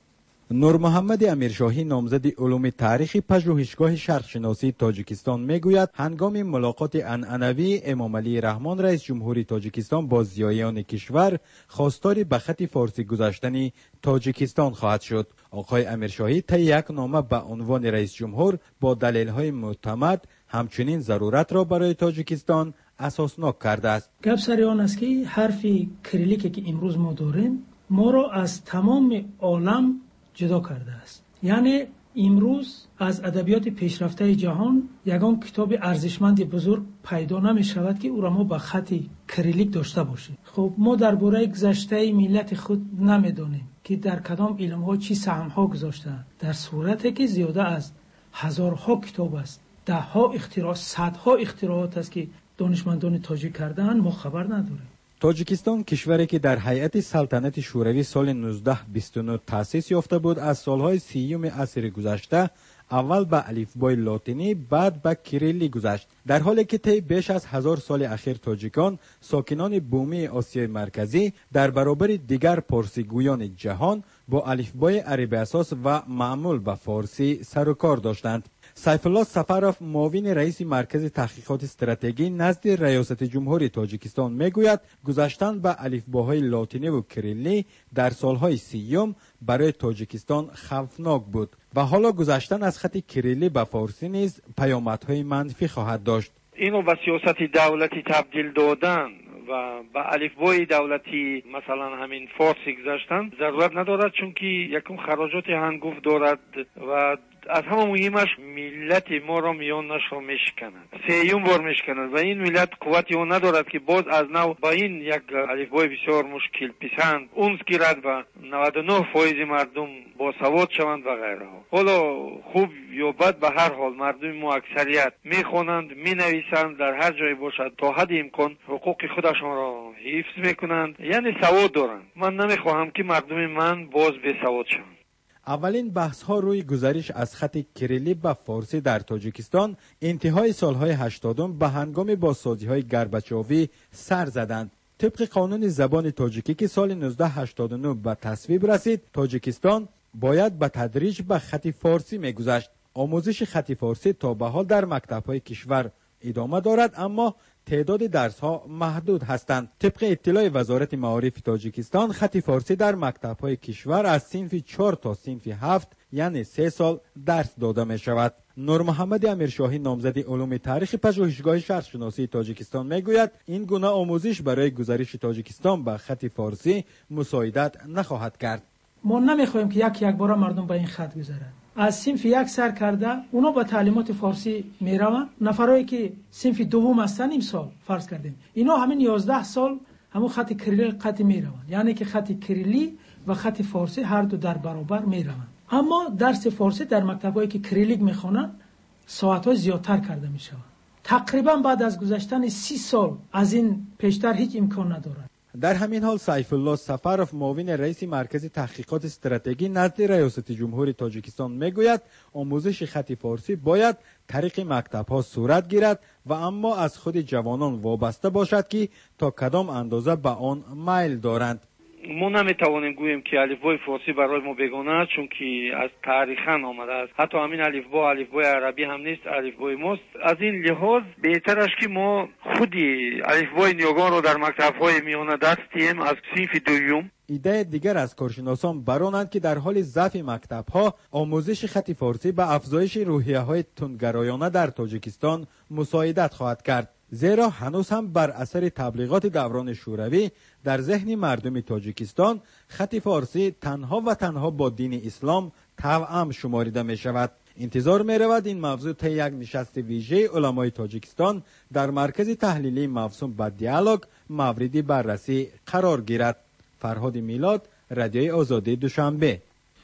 نور محمد امیرشاهی نامزد علوم تاریخی پژوهشگاه شرقشناسی تاجیکستان میگوید هنگام ملاقات عنعنوی امام علی رحمان رئیس جمهوری تاجیکستان با ضیایان کشور خواستار به خط فارسی گذاشتن تاجیکستان خواهد شد. آقای امیرشاهی طی یک نامه به عنوان رئیس جمهور با دلایل‌های معتمد همچنین ضرورت را برای تاجیکستان اساسناک کرده است. گپ سر آن است که حرف کریلیکی که امروز ما داریم ما را از تمام عالم جدا کرده است. یعنی امروز از ادبیات پیشرفته جهان یگان کتاب ارزشمند بزرگ پیدا نمی شود که او را ما با خط کریلیک داشته باشیم. خب ما درباره گذشته ملت خود نمیدانیم که در کدام علم ها چی سهم ها گذاشتند، در صورتی که زیاده از هزارها کتاب است، ده ها اختراع، صدها اختراعات است که دانشمندان تاجیک کردن، ما خبر نداریم. تاجیکستان کشوری که در هیئت سلطنت شوروی سال نوزده بیست و نه تأسیس یافته بود از سالهای سیوم عصر گذشته اول به الفبای لاتینی بعد به کریلی گذشت، در حالی که طی بیش از هزار سال اخیر تاجیکان ساکنان بومی آسیای مرکزی در برابر دیگر پارسیگویان جهان با الفبای عربی اساس و معمول به فارسی سر و کار داشتند. سیف الله سفروف معاون رئیس مرکز تحقیقات استراتژی نزد ریاست جمهوری تاجیکستان میگوید گذاشتن به الفباهای لاتینی و کریلی در سالهای سیوم برای تاجیکستان خوفناک بود و حالا گذاشتن از خط کریلی به فارسی نیز پیامدهای منفی خواهد داشت. اینو به سیاست دولتی تبدیل دادن و به الفبای دولتی مثلا همین فارسی گذاشتن ضرورت ندارد، چون که یکم خراجات هنگفت دارد و از همه مهمش ملت ما را میانش را میشکنند، سیوم بار میشکنند و این ملت قوتی اون ندارد که باز از نو با این یک الفبای بسیار مشکل پسند اونس گیرد و نود و نه درصد مردم با سواد شوند و غیره. حالا خوب یا بد به هر حال مردم ما اکثریت میخوانند، مینویسند، در هر جایی باشد تا حد امکان حقوق خودشان را حفظ میکنند، یعنی سواد دارند. من نمیخواهم که مردم من باز بی سواد شوند. اولین بحث ها روی گذارش از خط کریلی به فارسی در تاجیکستان انتهای سالهای هشتادم به هنگام بازسازی های گربچاوی سر زدند. طبق قانون زبان تاجیکی که سال نوزده هشتاد و نه به تصویب رسید، تاجیکستان باید به تدریج به خط فارسی میگذشت. آموزش خط فارسی تا به حال در مکتب‌های کشور ادامه دارد، اما تعداد درس‌ها محدود هستند. طبق اطلاع وزارت معارف تاجیکستان، خط فارسی در مکتب‌های کشور از صنف چهار تا صنف هفت یعنی سه سال درس داده می شود. نور محمد امیرشاهی نامزد علوم تاریخ پژوهشگاه شرقشناسی تاجیکستان میگوید این گونه آموزش برای گذارش تاجیکستان به خط فارسی مساعدت نخواهد کرد. ما نمیخوایم که یک یک بار مردم به این خط گذارند. از صنف یک سر کرده اونا با تعلیمات فارسی میروند، نفرایی که صنف دوم هستن امسال فرض کردیم اینا همین یازده سال همون خط کریلی قطع میروند، یعنی که خط کریلی و خط فارسی هر دو در برابر میروند. اما درس فارسی در مکتبایی که کریلیک میخوانند ساعت‌های زیادتر کرده میشود. تقریبا بعد از گذشتن سی سال از این پیشتر هیچ امکان ندارد. در همین حال سیف الله سفروف معاون رئیس مرکز تحقیقات استراتژی نزد ریاست جمهوری تاجیکستان میگوید آموزش خط فارسی باید طریق مکتب‌ها صورت گیرد و اما از خود جوانان وابسته باشد که تا کدام اندازه به آن میل دارند. ما نمیتوانیم گوییم که الفبای فارسی برای ما بیگانه است، چون که از تاریخاً آمده است. حتی همین الفبا الفبای عربی هم نیست، الفبای ماست. از این لحاظ بهتر است که ما خودی الفبای نیاگان رو در مکتب‌های میانه درس دهیم از صنف دوم. ایده دیگر از کارشناسان برانند که در حال ضعف مکتب‌ها آموزش خط فارسی به افزایش روحیه‌های تندگرایانه در تاجیکستان مساعدت خواهد کرد، زیرا هنوز هم بر اثر تبلیغات دوران شوروی در ذهن مردم تاجیکستان خط فارسی تنها و تنها با دین اسلام توأم شماریده می شود. انتظار می رود این موضوع طی یک نشست ویژه علمای تاجیکستان در مرکز تحلیلی موسوم به دیالوگ موردی بررسی قرار گیرد. فرهاد میلاد، رادیوی آزادی دوشنبه.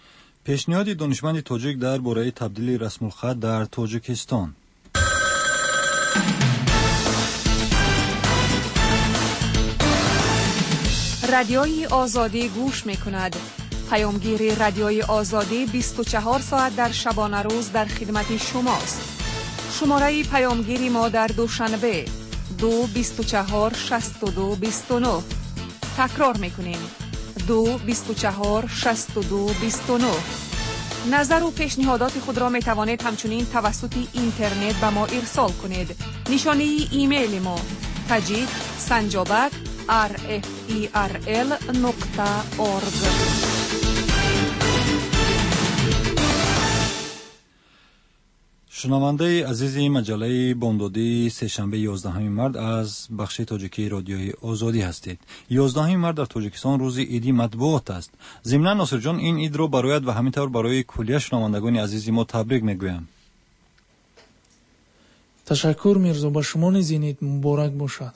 پیشنهاد دانشمند تاجیک درباره تبدیل رسم الخط در تاجیکستان. رادیوی آزادی گوش می کند. پیامگیر رادیوی آزادی بیست و چهار ساعت در شبانه روز در خدمت شماست. شماره پیامگیری ما در دوشنبه دو بیست و چهار شصت و دو بیست و نه. تکرار می کنیم دو بیست و چهار شصت و دو بیست و نه. نظر و پیشنهادات خود را می توانید همچنین توسط اینترنت به ما ارسال کنید. نشانه ایمیل ما تجید سنجابک آر اف ای آر ال نقطه اورگ. شنونده عزیز مجله بامدادی سه‌شنبه یازدهم مارد از بخش تاجیکی رادیوی آزادی هستید. یازدهم مارد در تاجیکستان روز عیدی مطبوعات است. ضمناً ناصر جان این عید را برایت و همینطور برای کلیه شنوندگان عزیز ما تبریک میگویم. تشکر میرزا، با شما نیز این عید مبارک باشد.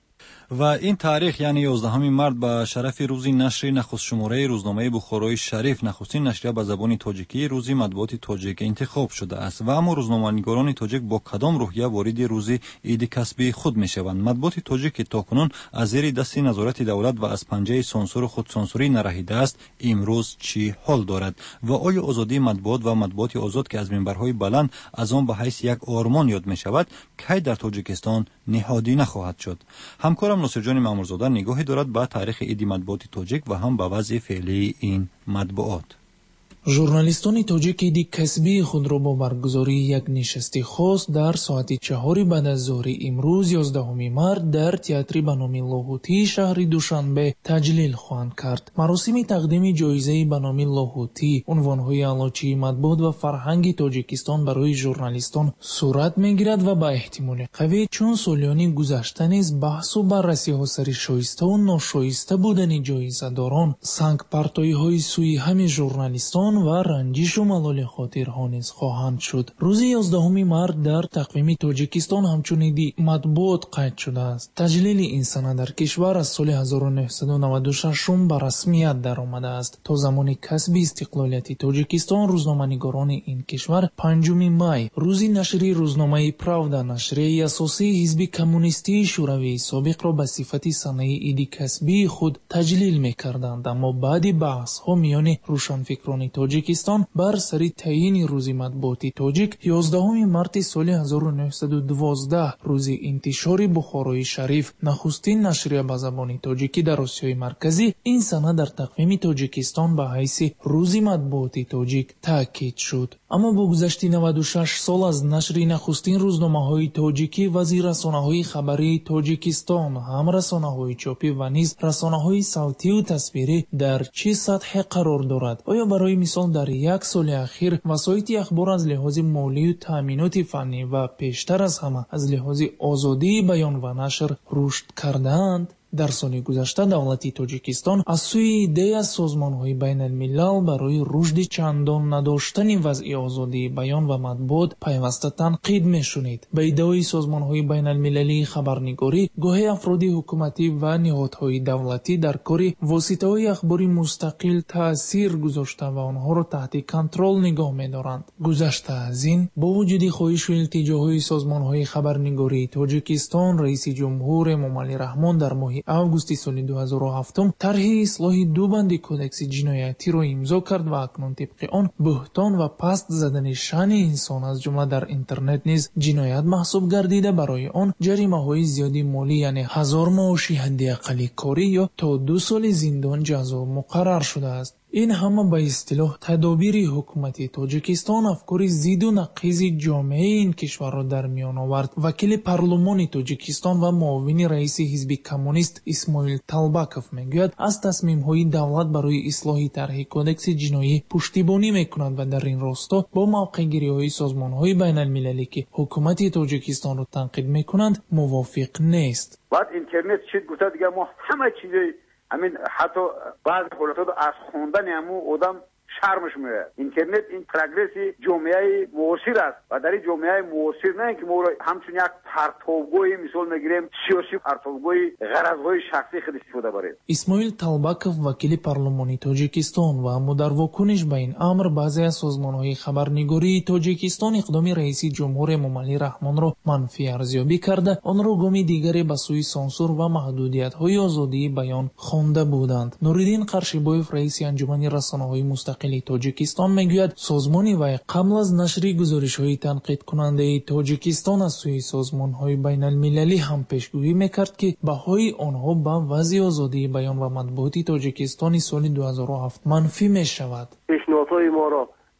و این تاریخ یعنی یازدهم مارد به شرف روز نشر نخست شماره روزنامه بخارای شریف، نخستین نشریه به زبان تاجیکی روز مطبوعات تاجیک انتخاب شده است. و اما روزنامه‌نگاران تاجیک با کدام روحیه وارد روز عید کسبی خود میشوند؟ مطبوعات تاجیک تاکنون از زیر دست نظارت دولت و از پنجه سانسور و خودسانسوری نرهیده است امروز چی حال دارد؟ و آیا آزادی مطبوعات و مطبوعات آزاد که از منبرهای بلند از آن به حیث یک آرمان یاد میشود کی در تاجیکستان نهادی نخواهد شد؟ همکارم ناصر جان مامورزاده نگاهی دارد به تاریخ عید مطبوعات تاجیک و هم به وضع فعلی این مطبوعات. ژورنالیستان تاجیک عید کسبی خود را با برگزاری یک نشست خاص در ساعت چهار بعد از ظهر امروز یازدهم مارد در تئاتر به نام لاهوتی شهر دوشنبه تجلیل خواهند کرد. مراسم تقدیم جایزه به نام لاهوتی، عنوانهای علاجی مطبوعات و فرهنگ تاجیکستان برای ژورنالیستان صورت میگیرد و با احتمال قوی چون سالیان گذشته نیز بحث و بررسی‌ها سر شایسته و ناشایسته بودن جایزه‌داران، سنگ پرتایی‌های سوی همه ژورنالیستان و رنجش و ملال خاطرها نیز خواهند شد. روز یازدهم مارد در تقویم تاجیکستان همچون عید مطبوعات قید شده است. تجلیل این سنه در کشور از سال هزار و نهصد و نود و شش به رسمیت درآمده است. تا زمان کسب استقلالیت تاجیکستان روزنامه‌نگاران این کشور پنجم می روز نشر روزنامه پراودا، نشریه اساسی حزب کمونیستی شوروی سابق را به صفت سنه عید کسبی خود تجلیل می‌کردند، اما بعد بحث‌ها میان روشنفکران تاجیکستان بر سر تعیین روز مطبوعات تاجیک یازدهم مارد سال هزار و نهصد و دوازده روز انتشار بخارای شریف، نخستین نشریه به زبان تاجیکی در آسیای مرکزی، این سنه در تقویم تاجیکستان به حیث روز مطبوعات تاجیک تاکید شد. اما با گذشت نود و شش سال از نشر نخستین روزنامه‌های تاجیکی، وزیر رسانه‌های خبری تاجیکستان هم رسانه‌های چاپی و نیز رسانه‌های صوتی و تصویری در چه سطح قرار دارد؟ آیا برای مثال در یک سال اخیر وسایط اخبار از لحاظ مالی و تامینات فنی و پیشتر از همه از لحاظ آزادی بیان و نشر رشد کردند؟ در سال گذشته دولت تاجیکستان از سوی ایده از سازمان‌های بین الملل برای رشد چندان نداشتن وضع آزادی بیان و مطبوعات پیوسته تنقید می‌شنید. به ایده سازمان‌های بین المللی خبرنگاری گاهی افراد حکومتی و نهادهای دولتی در کار واسطه‌های اخباری مستقل تأثیر گذاشته و آنها را تحت کنترل نگاه می‌دارند. گذشته از این با وجود خواهش و التجاهای سازمان‌های خبرنگاری تاجیکستان، رئیس جمهور امام علی رحمان در ماه آگوست سال دو هزار و هفت طرح اصلاح دو بند کودکس جنایتی را امضا کرد و اکنون طبق آن بهتان و پست زدن شأن انسان از جمله در اینترنت نیز جنایت محسوب گردیده برای آن جریمه های زیادی مالی یعنی هزار معاشی حداقل کاری یا تا دو سال زندان جزا مقرر شده است. این همه به اصطلاح تدابیر حکومت تاجیکستان افکار ضد و نقیض جامعه این کشور را در میان آورد. وکیل پارلمان تاجیکستان و معاون رئیس حزب کمونیست اسماعیل طلبکوف میگوید از تصمیم‌های دولت برای اصلاح طرح کودکس جنایی پشتیبانی میکند و در این راستا با موقع‌گیری‌های سازمان‌های بین‌المللی که حکومت تاجیکستان را تنقید میکنند موافق نیست. بعد اینترنت چیز گفته دیگه ما همه چیز همین حتی بعض حالات رو از خوندن همو آدم شرمش میاد. اینترنت این پروگرسی جامعه معاصر است و در این جامعه معاصر نه که ما همچون یک پرتابگوی مثال میگیریم سیاسی پرتابگوی غرضهای شخصی خود استفاده بریم. اسماعیل طلبکوف وکیل پارلمانی تاجیکستان و اما در واکنش به این امر بعضی از سازمان‌های خبرنگاری تاجیکستان اقدام رئیس جمهور امام علی رحمان را منفی ارزیابی کرده آن را گام دیگری به سوی سانسور و محدودیت‌های آزادی بیان خوانده بودند. نوریدین قرشیبایف رئیس انجمن رسانه‌های مستقل تاجیکستان میگوید سازمانی و قبل از نشر گزارش‌های تنقید کننده تاجیکستان از سوی سازمان‌های بین المللی هم پیشگویی میکرد که بهای آنها به وضع آزادی بیان و مطبوعات تاجیکستان سال دو هزار و هفت منفی میشود. پیشنهادهای ما را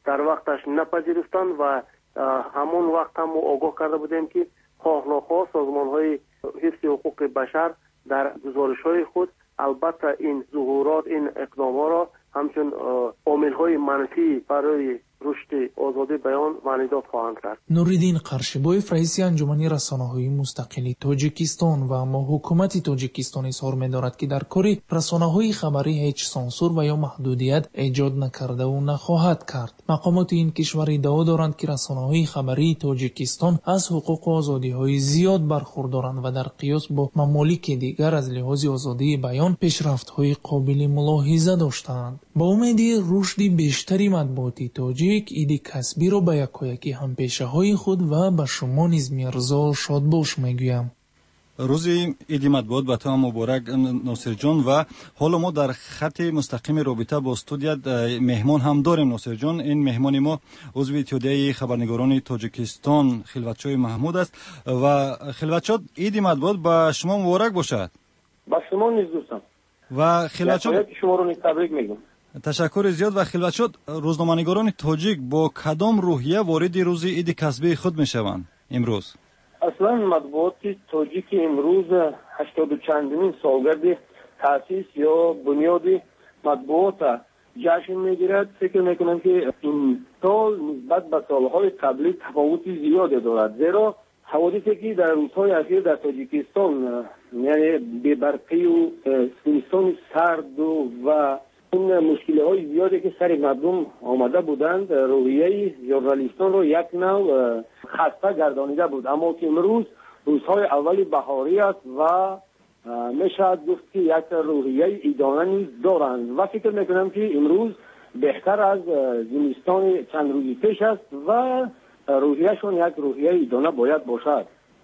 در وقتش نپذیرفتند و همون وقت هم آگاه کرده بودیم که خواه نخواه سازمان های حفظ حقوق بشر در گزارش های خود البته این ظهورات، این اقدامات را همچون عامل های منفی برای رشد آزادی بیان معنیداد خواهند کرد. نوریدین قرشبویف رئیس انجمن رسانه‌های مستقل تاجیکستان و اما حکومت تاجیکستان اظهار می‌دارد که در کار رسانه‌های خبری هیچ سانسور و یا محدودیت ایجاد نکرده و نخواهد کرد. مقامات این کشور ادعا دارند که رسانه‌های خبری تاجیکستان از حقوق و آزادی‌های زیاد برخوردارند و در قیاس با ممالک دیگر از لحاظ آزادی بیان پیشرفت‌های قابل ملاحظه داشتند. با امید رشد بیشتری مطبوعات تاجیک ایدی کسبی را به یکایکی همپیشه های خود و به شما نیز میرزا شادباش میگویم. روز ایدی مطبوعات به تو مبارک ناصر جان. و حالا ما در خط مستقیم رابطه با استودیوت مهمان هم داریم. ناصر جان، این مهمان ما عضو اتحادیه خبرنگاران تاجیکستان خلوتچوی محمود است. و خلوتچو، ایدی مطبوعات به شما مبارک باشد. با شما نیز دوستان. و خلوتچو شما رو نیز تبریک میگم. تشکر زیاد. و خلوتچو، روزنامه‌نگاران تاجیک با کدام روحیه وارد روز عید کسبی خود میشوند امروز؟ اصلا مطبوعات تاجیک امروز هشتاد و چندمین سالگرد تاسیس یا بنیاد مطبوعات جشن میگیرد. فکر میکنم که این سال نسبت به سالهای قبلی تفاوتی زیاد دارد، زیرا حوادثی که در روزهای اخیر در تاجیکستان یعنی بی‌برقی و زمستان سرد و اون مشکل های زیادی که سر مردم آمده بودند روحیه ژورنالیستان رو یک نوع خسته گردانیده بود. اما که امروز روزهای اولی بهاری است و میشد گفت که یک روحیه ایدانه نیز دارند و فکر میکنم که امروز بهتر از زمستان چند روزی پیش است و روحیهشون یک روحیه ایدانه باید باشد.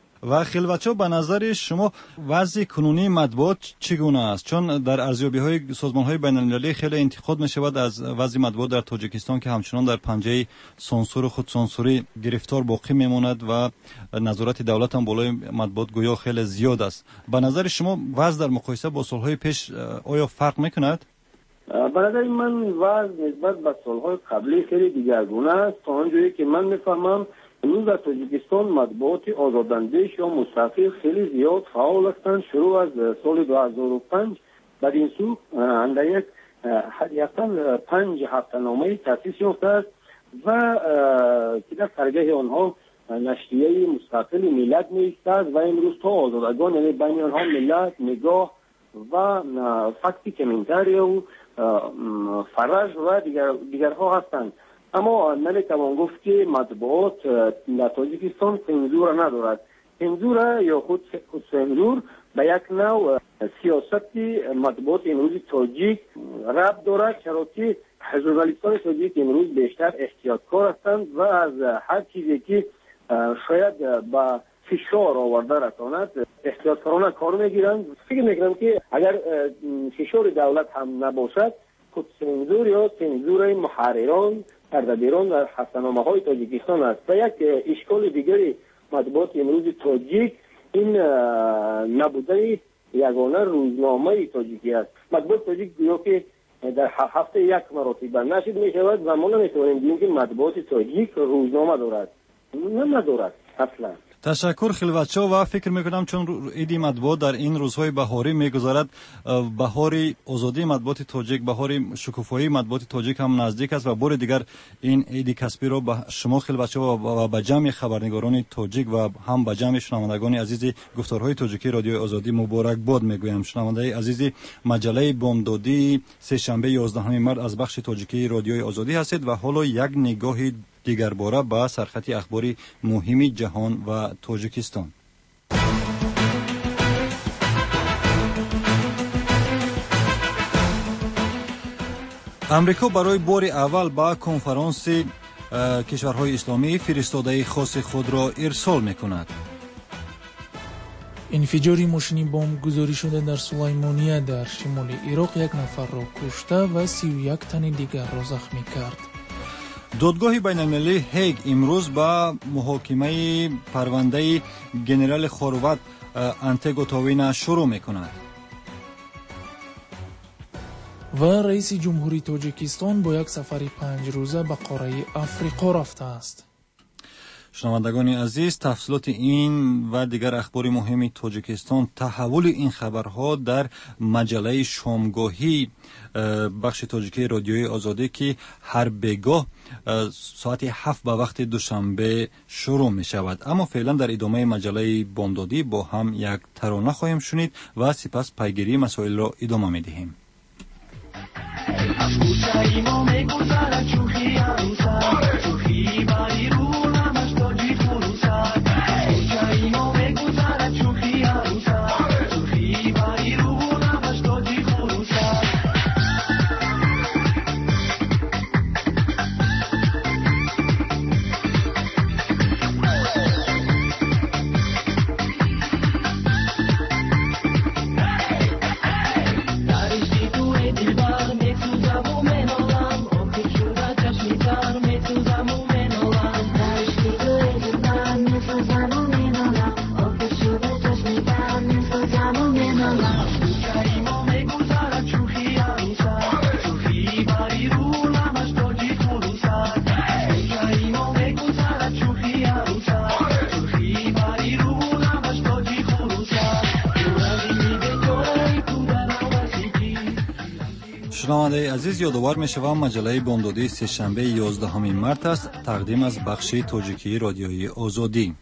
و خلوتچو، به نظر شما وضع کنونی مطبوعات چگونه است؟ چون در ارزیابی‌های سازمان‌های بین‌المللی خیلی انتقاد می‌شود از وضع مطبوعات در تاجیکستان که همچنان در پنجه سانسور و خودسانسوری گرفتار باقی میماند و نظارت دولت هم بالای مطبوعات گویا خیلی زیاد است. به نظر شما وضع در مقایسه با سال‌های پیش آیا فرق می‌کند؟ به نظر من وضع نسبت به سال‌های قبلی خیلی دیگرگونه است. تا آنجایی که من می‌فهمم امروز در تاجیکستان مطبوعات آزاداندیش یا مستقل خیلی زیاد فعال هستند. شروع از سال دو هزار و پنج بعد این سو اندر یک حداقل پنج هفته‌نامه تأسیس یافته است و که در سرگاه آنها نشریه مستقل ملت می‌ایستد و امروز تا آزادگان یعنی بین آنها ملت، نگاه و فکتی کمنتاری و فرج و دیگر دیگرها هستند. اما نمیتوان گفت که مطبوعات در تاجیکستان سنزور ندارد. سنزور یا خود خود سنزور به یک نوع سیاست مطبوعات امروز تاجیک ربط دارد، چرا که ژورنالیستان تاجیک امروز بیشتر احتیاطکار هستند و از هر چیزی که شاید با فشار آورده رساند احتیاطکارانه کار میگیرند. فکر میکنم که اگر فشار دولت هم نباشد خود سنزور یا سنزور محرران سردبیران در هفته‌نامه های تاجیکستان است. و یک اشکال دیگری مطبوعات امروز تاجیک این نبوده یگانه روزنامه تاجیکی است. مطبوعات تاجیک گویا که در هفته یک مرتبه نشر می شود و ما نمیتوانیم بگیم که مطبوعات تاجیک روزنامه دارد. نه ندارد اصلا. تشکر خلوتچو. و فکر میکنم چون ایدی مطبوعات در این روزهای بهاری میگذارد، بهاری آزادی مطبوعات تاجیک، بهاری شکوفایی مطبوعات تاجیک هم نزدیک است و بار دیگر این ایدی کسبی را به شما خلوتچو و به جمع خبرنگاران تاجیک و هم به جمع شنوندگان عزیز گفتارهای تاجیکی رادیوی آزادی مبارک باد میگویم. شنونده عزیز مجله بامدادی سه شنبه یازدهم مارس از بخش تاجیکی رادیوی آزادی هستید و حالا یک نگاه دیگر باره به سرخط اخباری مهم جهان و تاجیکستان. امریکا برای بار اول به کنفرانس کشورهای اسلامی فرستاده خاص خود را ارسال می‌کند. انفجاری ماشین بمب گذاری شده در سلیمانیه در شمال عراق یک نفر را کشته و سی و یک تن دیگر را زخمی کرد. دادگاه بین‌المللی هیگ امروز با محاکمه پرونده گنرال خاروات انتگو تاوین شروع می‌کند. و رئیس جمهوری تاجیکستان با یک سفر پنج روزه به قاره افریقا رفته است. شنوندگان عزیز، تفصیلات این و دیگر اخبار مهم تاجیکستان، تحول این خبرها در مجله شامگاهی بخش تاجیکی رادیوی آزادی که هر بگاه ساعت هفت به وقت دوشنبه شروع می شود. اما فعلا در ادامه مجله بامدادی با هم یک ترانه خواهیم شنید و سپس پیگیری مسائل را ادامه می دهیم. شنونده عزیز، یادآور می‌شوم مجله بامدادی سه‌شنبه یازدهم مارس است، تقدیم از بخش تاجیکی رادیوی آزادی.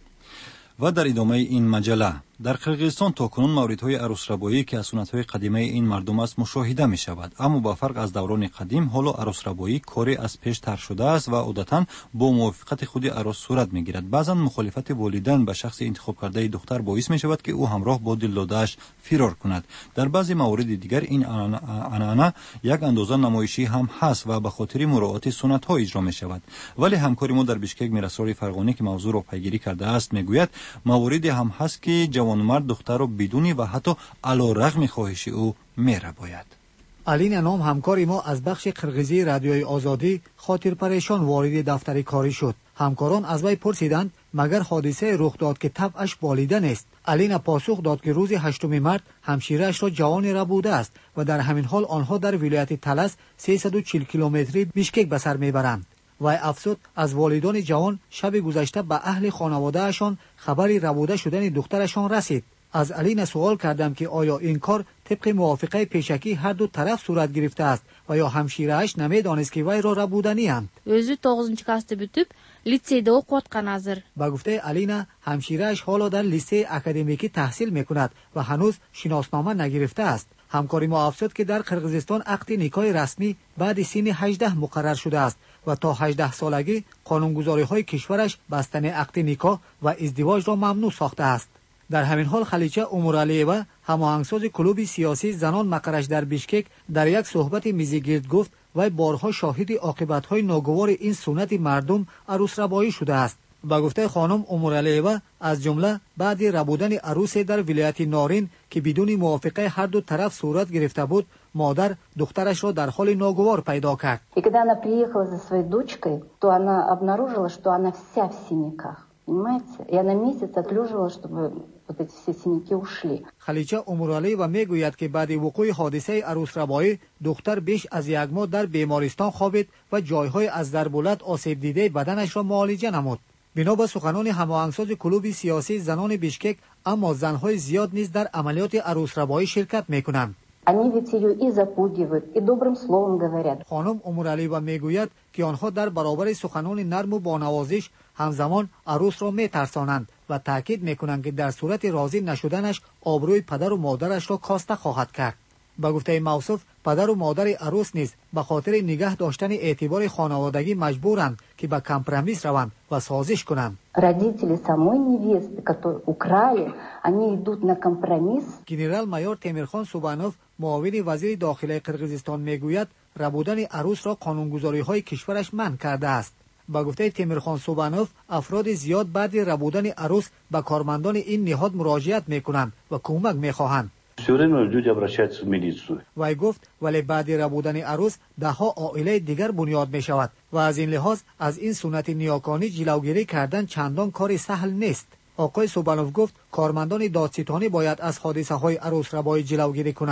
و در ادامه این مجله، در قرقیزستان تاکنون موردهای عروس‌ربایی که از سنت‌های قدیمی این مردم است مشاهده می‌شود، اما با فرق از دوران قدیم حالا عروس‌ربایی کاری از پیش تر شده است و عادتاً با موافقت خود عروس صورت می‌گیرد. بعضاً مخالفت والدین به شخص انتخاب کرده دختر باعث می‌شود که او همراه با دلداده‌اش فرار کند. در بعضی موارد دیگر این عنعنه یک اندازه نمایشی هم هست و به خاطر مراعات سنت‌ها اجرا می‌شود. ولی همکار ما در بشکک میراسرار فرغانی که موضوع را پیگیری کرده است می‌گوید مواردی هم هست که جوانمرد دختر را بدونی و حتی علیرغم خواهش او میره باید. علین نام همکار ما از بخش قرقیزی رادیوی آزادی خاطر پریشان وارد دفتر کاری شد. همکاران از وی پرسیدند مگر حادثه رخ داد که طبعش بالیدن است. علین پاسخ داد که روز هشتم مارس همشیره‌اش را جوانی را بوده است و در همین حال آنها در ولایت تلس سیصد و چهل کیلومتری بشکک به سر میبرند. وی افزود از والدان جوان شب گذشته به اهل خانواده‌شان خبری ربوده شدن دخترشان رسید. از علین سوال کردم که آیا این کار طبق موافقه پیشکی هر دو طرف صورت گرفته است و یا همشیره‌اش نمیدانست که وی را ربودنی‌اند. Өзі тоғызыншы класты бүтіп, лицейде оқып отқан азыр. با گفته علینا همشیره‌اش حالا در لیسه اکادمیکی تحصیل میکند و هنوز شناسنامه نگرفته است. همکاری ما افزود که در قرقیزستان عقد نکاح رسمی بعد سن هجده مقرر شده است و تا هجده سالگی قانونگذاری‌های کشورش بستن عقد نکاح و ازدواج را ممنوع ساخته است. در همین حال خلیچه امورعلیوه هماهنگساز کلوب سیاسی زنان مقرش در بشکک در یک صحبت میزگرد گفت و بارها شاهد عاقبت‌های ناگوار این سنت مردم عروس‌ربایی شده است. با گفته خانم امورعلیوه از جمله بعد ربودن عروس در ولایت نارین که بدون موافقه هر دو طرف صورت گرفته بود، مادر دخترش را در حال ناگوار پیدا کرد. И когда она приехала за своей дочкой, то она обнаружила, что она вся в синяках. Понимаете? И она месяц отлеживала, чтобы вот эти все синяки ушли. خلیچه امورعلیوه میگوید که بعد وقوع حادثه عروس‌ربایی دختر بیش از یک ماه در بیمارستان خوابید و جایهای از ضربالت آسیب دیده بدنش را معالجه نمود. بنا به سخنان هماهنگساز کلوب سیاسی زنان بشکک، اما زنهای زیاد نیز در عملیات عروس‌ربایی شرکت میکنند. Они ведь ее и запугивают, и добрым словом говорят. خانم امورعلیوه میگوید که آنها در برابر سخنان نرم و با نوازش همزمان عروس را میترسانند و تاکید میکنند که در صورت راضی نشدنش آبروی پدر و مادرش را کاسته خواهد کرد. با گفته موصوف پدر و مادر عروس نیز به خاطر نگه داشتن اعتبار خانوادگی مجبورند که به کمپرومیس روند و سازش کنند. Родители самой невесты, которые украли, они идут на компромисс. گنرال مایور تیمورخان سوبانوف معاون وزیر داخلی قرقیزستان میگوید ربودن عروس را قانونگذاری‌های کشورش منع کرده است. با گفته تیمورخان سوبانوف افراد زیاد بعد ربودن عروس به کارمندان این نهاد مراجعت میکنند و کمک میخواهند. Все время люди обращаются в милицию. وی گفت ولی بعد ربودن عروس ده ها عائله دیگر بنیاد می شود و از این لحاظ از این سنت نیاکانی جلوگیری کردن چندان کار سهل نیست. آقای سوبانوف گفت کارمندان دادستانی باید از حادثه های عروس‌ربایی جلوگیری کنند.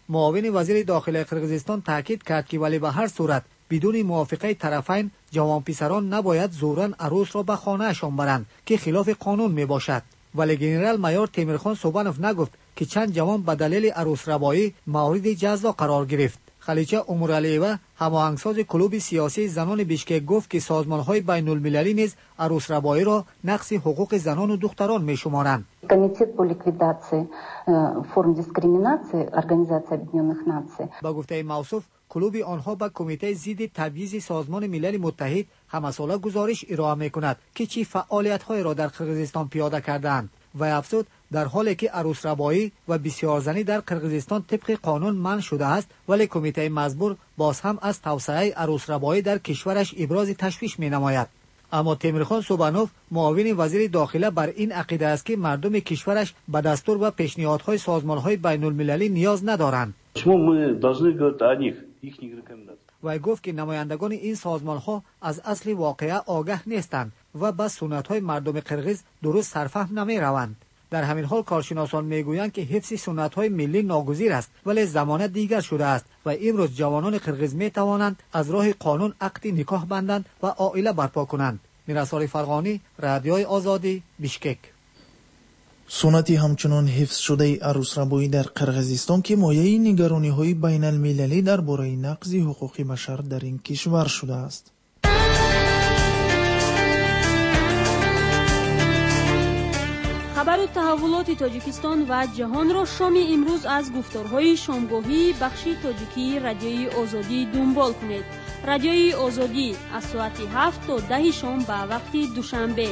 معاون وزیر داخلی قرقیزستان تاکید کرد که ولی به هر صورت بدون موافقه طرفین جوان پسران نباید زوراً عروس را به خانه‌شان برند که خلاف قانون می باشد. ولی گنرال مایور تیمورخان سوبانوف نگفت که چند جوان به دلیل عروس ربایی مورد جزا قرار گرفت. خلیچه امورعلیوه هماهنگساز کلوب سیاسی زنان بیشکک گفت که سازمان‌های بین‌المللی نیز عروس ربایی را نقض حقوق زنان و دختران می‌شمارند. Комитет по ликвидации форм дискриминации Организации Объединенных Наций. با گفته موصوف کلوب آنها به کمیته ضد تبعیض سازمان ملل متحد همساله گزارش ارائه می‌کند که چه فعالیت‌هایی را در قرقیزستان پیاده کردند و افزود در حالی که عروس ربایی و بسیارزنی در قرقیزستان طبق قانون منع شده است ولی کمیته مزبور باز هم از توسعه عروس ربایی در کشورش ابراز تشویش می‌نماید. اما تیمورخان سوبانوف معاون وزیر داخله بر این عقیده است که مردم کشورش به دستور و پیشنهادهای سازمان‌های بین‌المللی نیاز ندارند. و گفت که نمایندگان این سازمان‌ها از اصل واقعه آگاه نیستند و به سنت‌های مردم قرقیز درست سرفهم نمی‌روند. در همین حال کارشناسان میگویند که حفظ سنت‌های ملی ناگزیر است ولی زمانه دیگر شده است و امروز جوانان قرقیز می‌توانند از راه قانون عقد نکاح بندند و عائله برپا کنند. میرسال فرغانی، رادیوی آزادی، بیشکک. سنتی همچنان حفظ شده عروس ربایی در قرقیزستان که مایه نگرانی‌های بین‌المللی درباره نقض حقوق بشر در این کشور شده است. خبر تحولات تاجیکستان و جهان را شام امروز از گفتارهای شامگاهی بخش تاجیکی رادیوی آزادی دنبال کنید. رادیوی آزادی از ساعت هفت تا ده شام به وقت دوشنبه.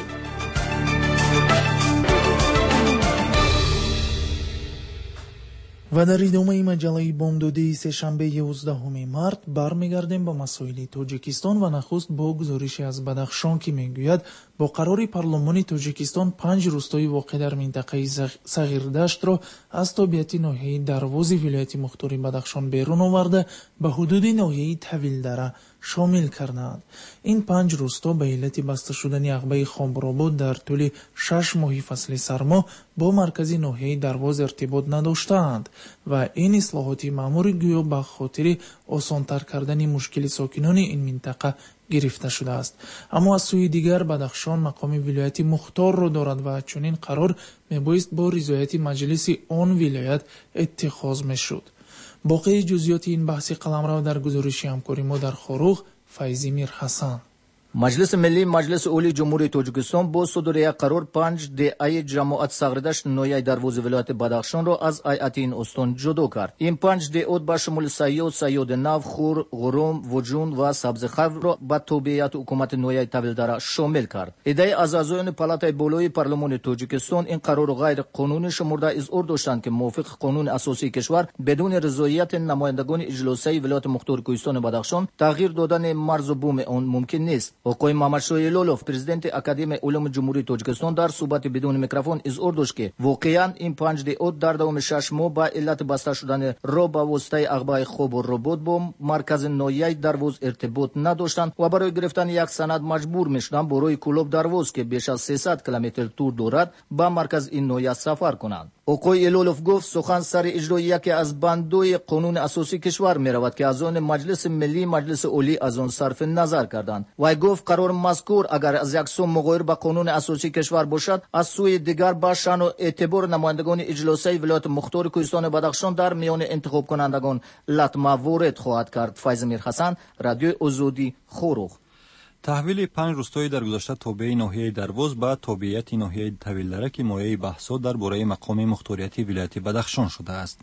و در ادامه مجله بامدادی سه‌شنبه یازدهم مارس برمیگردیم با مسائل تاجیکستان و نخست با گزارشی از بدخشان که میگوید با قرار پارلمان تاجیکستان پنج روستای واقع در منطقه صغیردشت را از تابعیت ناحیه دروازی ولایت مختار بدخشان بیرون آورده به حدود ناحیه طویلدره شامل کردند. این پنج روستا به علت بسته شدن عقبه خامرآباد در طول شش ماه فصل سرما با مرکز ناحیه درواز ارتباط نداشتند و این اصلاحات مأمور گویا به خاطر آسان‌تر کردن مشکل ساکنان این منطقه گرفته شده است. اما از سوی دیگر بدخشان مقام ولایت مختار را دارد و چنین قرار میبایست با رضایت مجلس آن ولایت اتخاذ میشد. باقی جزئیات این بحث قلمرو در گزارش همکاری ما در خاروغ فیضی میر حسن. مجلس ملی مجلس اولی جمهوری تاجیکستان با صدور یک قرار پنج دعای جماعت صغیردشت ناحیه دروازه ولایت بدخشان را از هیئت این استان جدا کرد. این پنج دعوت به شمول صیاد، صیاد نو، خور، غرم، وجون و سبزخو را به تابعیت حکومت ناحیه طویلدره شامل کرد. ایده از اعضایان پالاتای بالای پارلمان تاجیکستان این قرار غیر قانونی شمرده اظهار داشتند که موافق قانون اساسی کشور بدون رضایت نمایندگان اجلاسه ولایت مختار کوهستان بدخشان تغییر دادن مرز و بوم آن ممکن نیست. آقای محمدشاه لولوف پرزیدنت اکادمی علوم جمهوری تاجیکستان در صحبت بدون میکروفون اظهار داشت که واقعا این پنج دعوت در دوام شش ماه با علت بسته شدن را به واسطه عقبه خواب و رباط با مرکز ناحیه درواز ارتباط نداشتند و برای گرفتن یک سند مجبور میشدند برای کلوب درواز که بیش از سیصد کیلومتر طول دارد به مرکز این ناحیه سفر کنند. آقای لولوف گفت سخن سر اجرای یکی از بندهای قانون اساسی کشور می رود که از آن مجلس ملی مجلس اولی از آن صرف نظر کردند و گفت قرار مذکور اگر از یک سو مغایر به قانون اساسی کشور باشد از سوی دیگر با شأن و اعتبار نمایندگان اجلاسه ولایت مختار کوهستان بدخشان در میان انتخاب کنندگان لطمه وارد خواهد کرد. فیض میر حسن، رادیوی آزادی، خاروغ. تحویل پنج روستای در گذشته تابع ناحیه درواز به تابعیت ناحیه طویلدره که مایه بحث‌ها درباره مقام مختاریتی ولایت بدخشان شده است.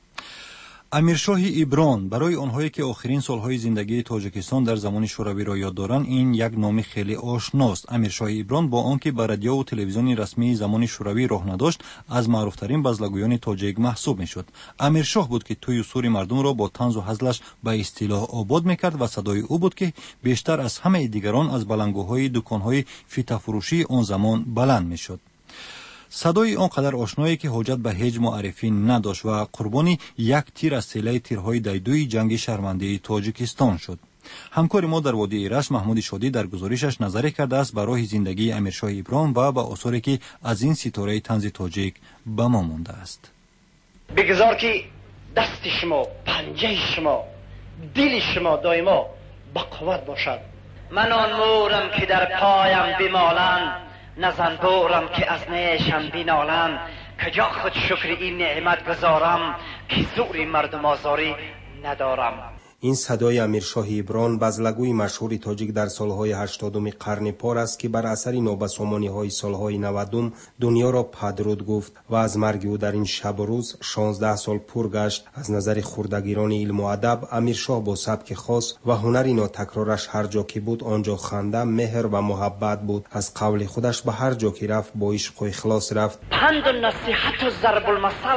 امیرشاه ایبران برای آنهایی که آخرین سالهای زندگی تاجیکستان در زمان شوروی را یاد دارند این یک نام خیلی آشناست. امیرشاه ایبران با آنکه به رادیو و تلویزیون رسمی زمان شوروی راه نداشت از معروفترین بزلگویان تاجیک محسوب میشد. امیرشاه بود که توی سور مردم را با طنز و هزلش به اصطلاح آباد میکرد و صدای او بود که بیشتر از همه دیگران از بلندگوهای دکانهای فیته فروشی آن زمان بلند میشد. صدای آنقدر آشنایی که حاجت به هیچ معرفی نداشت و قربانی یک تیر از سیله تیرهای دیدوی جنگ شرمنده تاجیکستان شد. همکار ما در وادی ایرج محمود شادی در گزارشش نظری کرده است برای زندگی امیرشاه ایبران و به آثاری که از این ستاره طنز تاجیک به ما مانده است. بگذار که دست شما، پنجه شما، دل شما دائما با قوت باشد. من آن مورم که در پایم بمالند، نه زنبورم که از نیشم بنالند. کجا خود شکر این نعمت گذارم که زور مردم آزاری ندارم. این صدای امیرشاه ایبران بزلگوی مشهور تاجیک در سالهای هشتادم قرن پار است که بر اثر نابسامانی های سالهای نودم دنیا را پدرود گفت و از مرگ او در این شب و روز شانزده سال پور گشت. از نظر خردگیران علم و ادب امیرشاه با سبک خاص و هنری ناتکرارش هر جا که بود آنجا خنده، مهر و محبت بود. از قول خودش به هر جا که رفت با عشق و اخلاص رفت. پند و نصیحت و ضرب المثل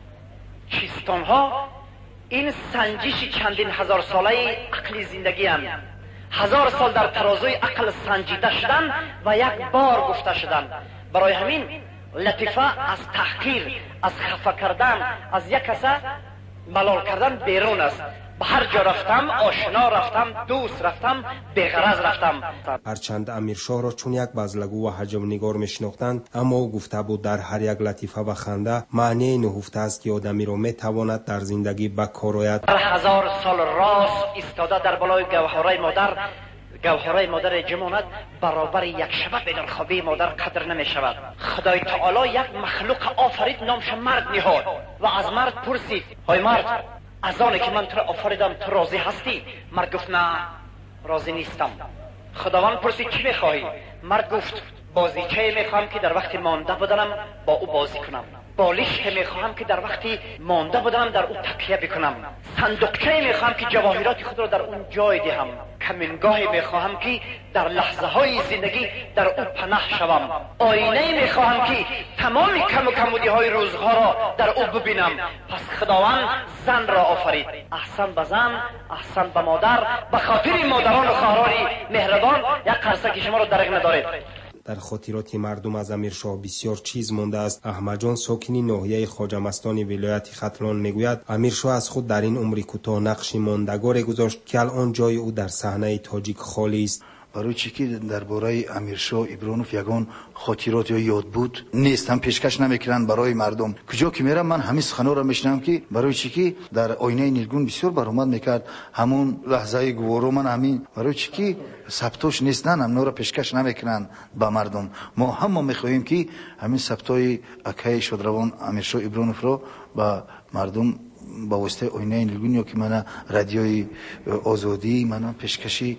چیستانها این سنجش چندین هزار ساله عقل زندگی هم. هزار سال در ترازوی عقل سنجیده شدن و یک بار گفته شدن. برای همین لطیفه از تحقیر، از خفه کردن از یک کسا ملال کردن بیرون است. به هر جا رفتم آشنا رفتم، دوست رفتم، بی‌غرض رفتم. هرچند امیرشاه را چون یک بزلگو و حجم نگار میشناختند، اما او گفته بود در هر یک لطیفه و خنده معنی نهفته است که آدمی را میتواند در زندگی به کار آید. در هزار سال راست ایستاده در بالای گوهرای مادر، گوهرای مادر جمانت برابر یک شب بدون خوابی مادر قدر نمی شود. خدای تعالی یک مخلوق آفرید نامش مرد نهاد و از مرد پرسید های مرد، از آنه که من تو را آفریدم تو راضی هستی؟ مرد گفت نه راضی نیستم. خداوند پرسید چی میخواهی؟ مرد گفت بازیچه میخواهم که در وقتی مانده بودنم با او بازی کنم، بالش میخواهم که در وقتی مانده بودنم در او تکیه بکنم، صندوقچه میخواهم که جواهرات خود را در اون جای دهم، کمینگاهی میخواهم که در لحظه های زندگی در او پناه شوم، آینه میخواهم که تمام کم و کمودی های روزها را در او ببینم. پس خداوند زن را آفرید، احسن به زن، احسن به مادر. به خاطر مادران و خواهران مهربان یک قرصه که شما را درک ندارید. در خاطرات مردم از امیرشاه بسیار چیز مانده است. احمد جان ساکنی ناحیه خواجه مستان ولایت ختلان میگوید امیرشاه از خود در این عمر کوتاه نقشی ماندگاری گذاشت که الان جای او در صحنه تاجیک خالی است. برای چی که درباره امیرشاه ایبرانوف یگان خاطرات یا یاد بود نیست، هم پیشکش نمیکنن برای مردم. کجا که میرم من همین سخنا را میشنم که برای چی که در آینه نیلگون بسیار برآمد میکرد همون لحظه گوارو من همین برای چی که ثبتاش نیستن هم نورا پیشکش نمیکنن به مردم. ما هم ما میخواهیم که همین ثبتای اکای شادروان امیرشاه ایبرانوف را به مردم با واسطه آینه نیلگون یا که من رادیوی آزادی من پیشکشی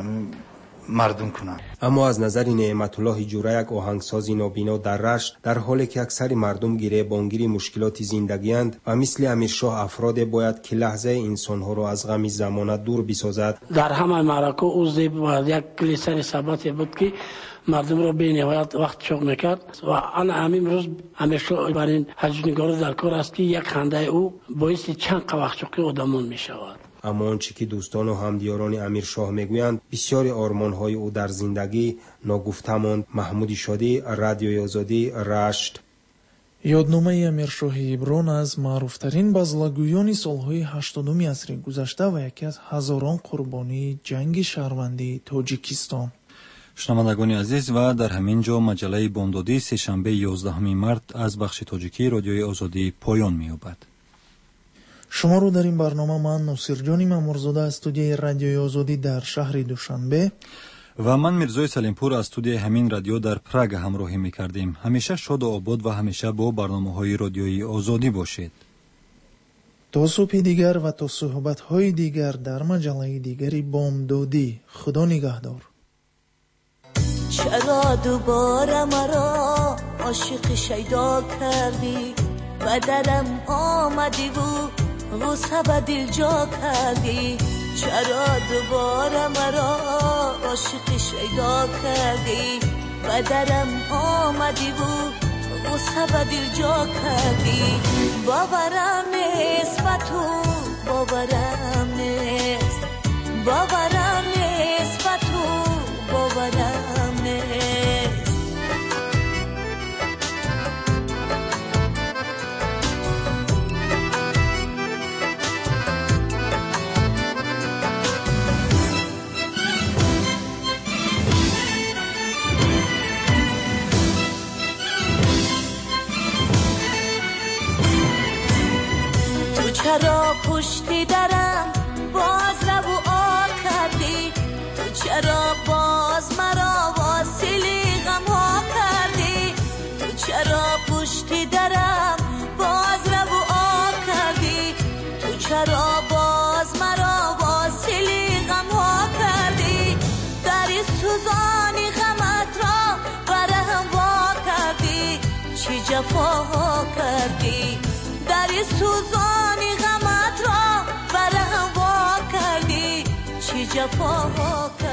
مردم کنند. اما از نظر نعمت الله جوره یک آهنگسازی نابینا در رشت، در حالی که اکثر مردم گیره بانگیری مشکلات زندگی‌اند و مثل امیرشاه افراد باید که لحظه انسانها را از غم زمانه دور بسازد. در همه معرکه او زیب و یک کلیسر ثباتی بود که مردم را به نهایت وقت شوق میکرد و آن همین روز امیرشاه بر این حجنگار در کار است که یک خنده او باعث چند وقت شوقی آدمان میشود. اما آنچه که دوستان و همدیاران امیرشاه میگویند بسیاری آرمان‌های او در زندگی ناگفته ماند. محمود شادی، رادیوی آزادی، رشت. یادنامه امیرشاه ایبران از معروفترین базлагӯёни солҳои ҳаштодуми асри гузашта ва яке аз ҳазорон қурбонии ҷанги шаҳрвандии тоҷикистон. шунавандагони азиз, ва дар ҳамин ҷо маҷалаи бомдодӣ сешанбе ёздаҳуми март аз бахши тоҷикии родиои озодӣ поён меёбад. шуморо дар ин барнома ман носирҷони мамурзода аз студияи радиои озодӣ дар шаҳри душанбе ва ман мирзои салимпур аз студияи ҳамин радио дар прага ҳамроҳӣ мекардем. ҳамеша шоду обод ва ҳамеша бо барномаҳои родиои озодӣ бошед. то субҳи дигар ва то суҳбатҳои дигар дар маҷалаи дигари бомдодӣ. худо нигаҳдор. چرا دوباره مرا عاشق شیدا کردی و درم آمدی و غصه به دل جا کردی. چرا دوباره مرا عاشق شیدا کردی و درم آمدی و غصه به دل جا کردی. باورم نیست و تو باورم نیست، باورم نیست و تو باورم نیست. چرا پشت درم باز رو آ کردی، تو چرا باز مرا واصلی غم ها کردی، تو چرا پشت درم باز رو آ کردی، تو چرا باز مرا واصلی غم ها کردی، دری سوزان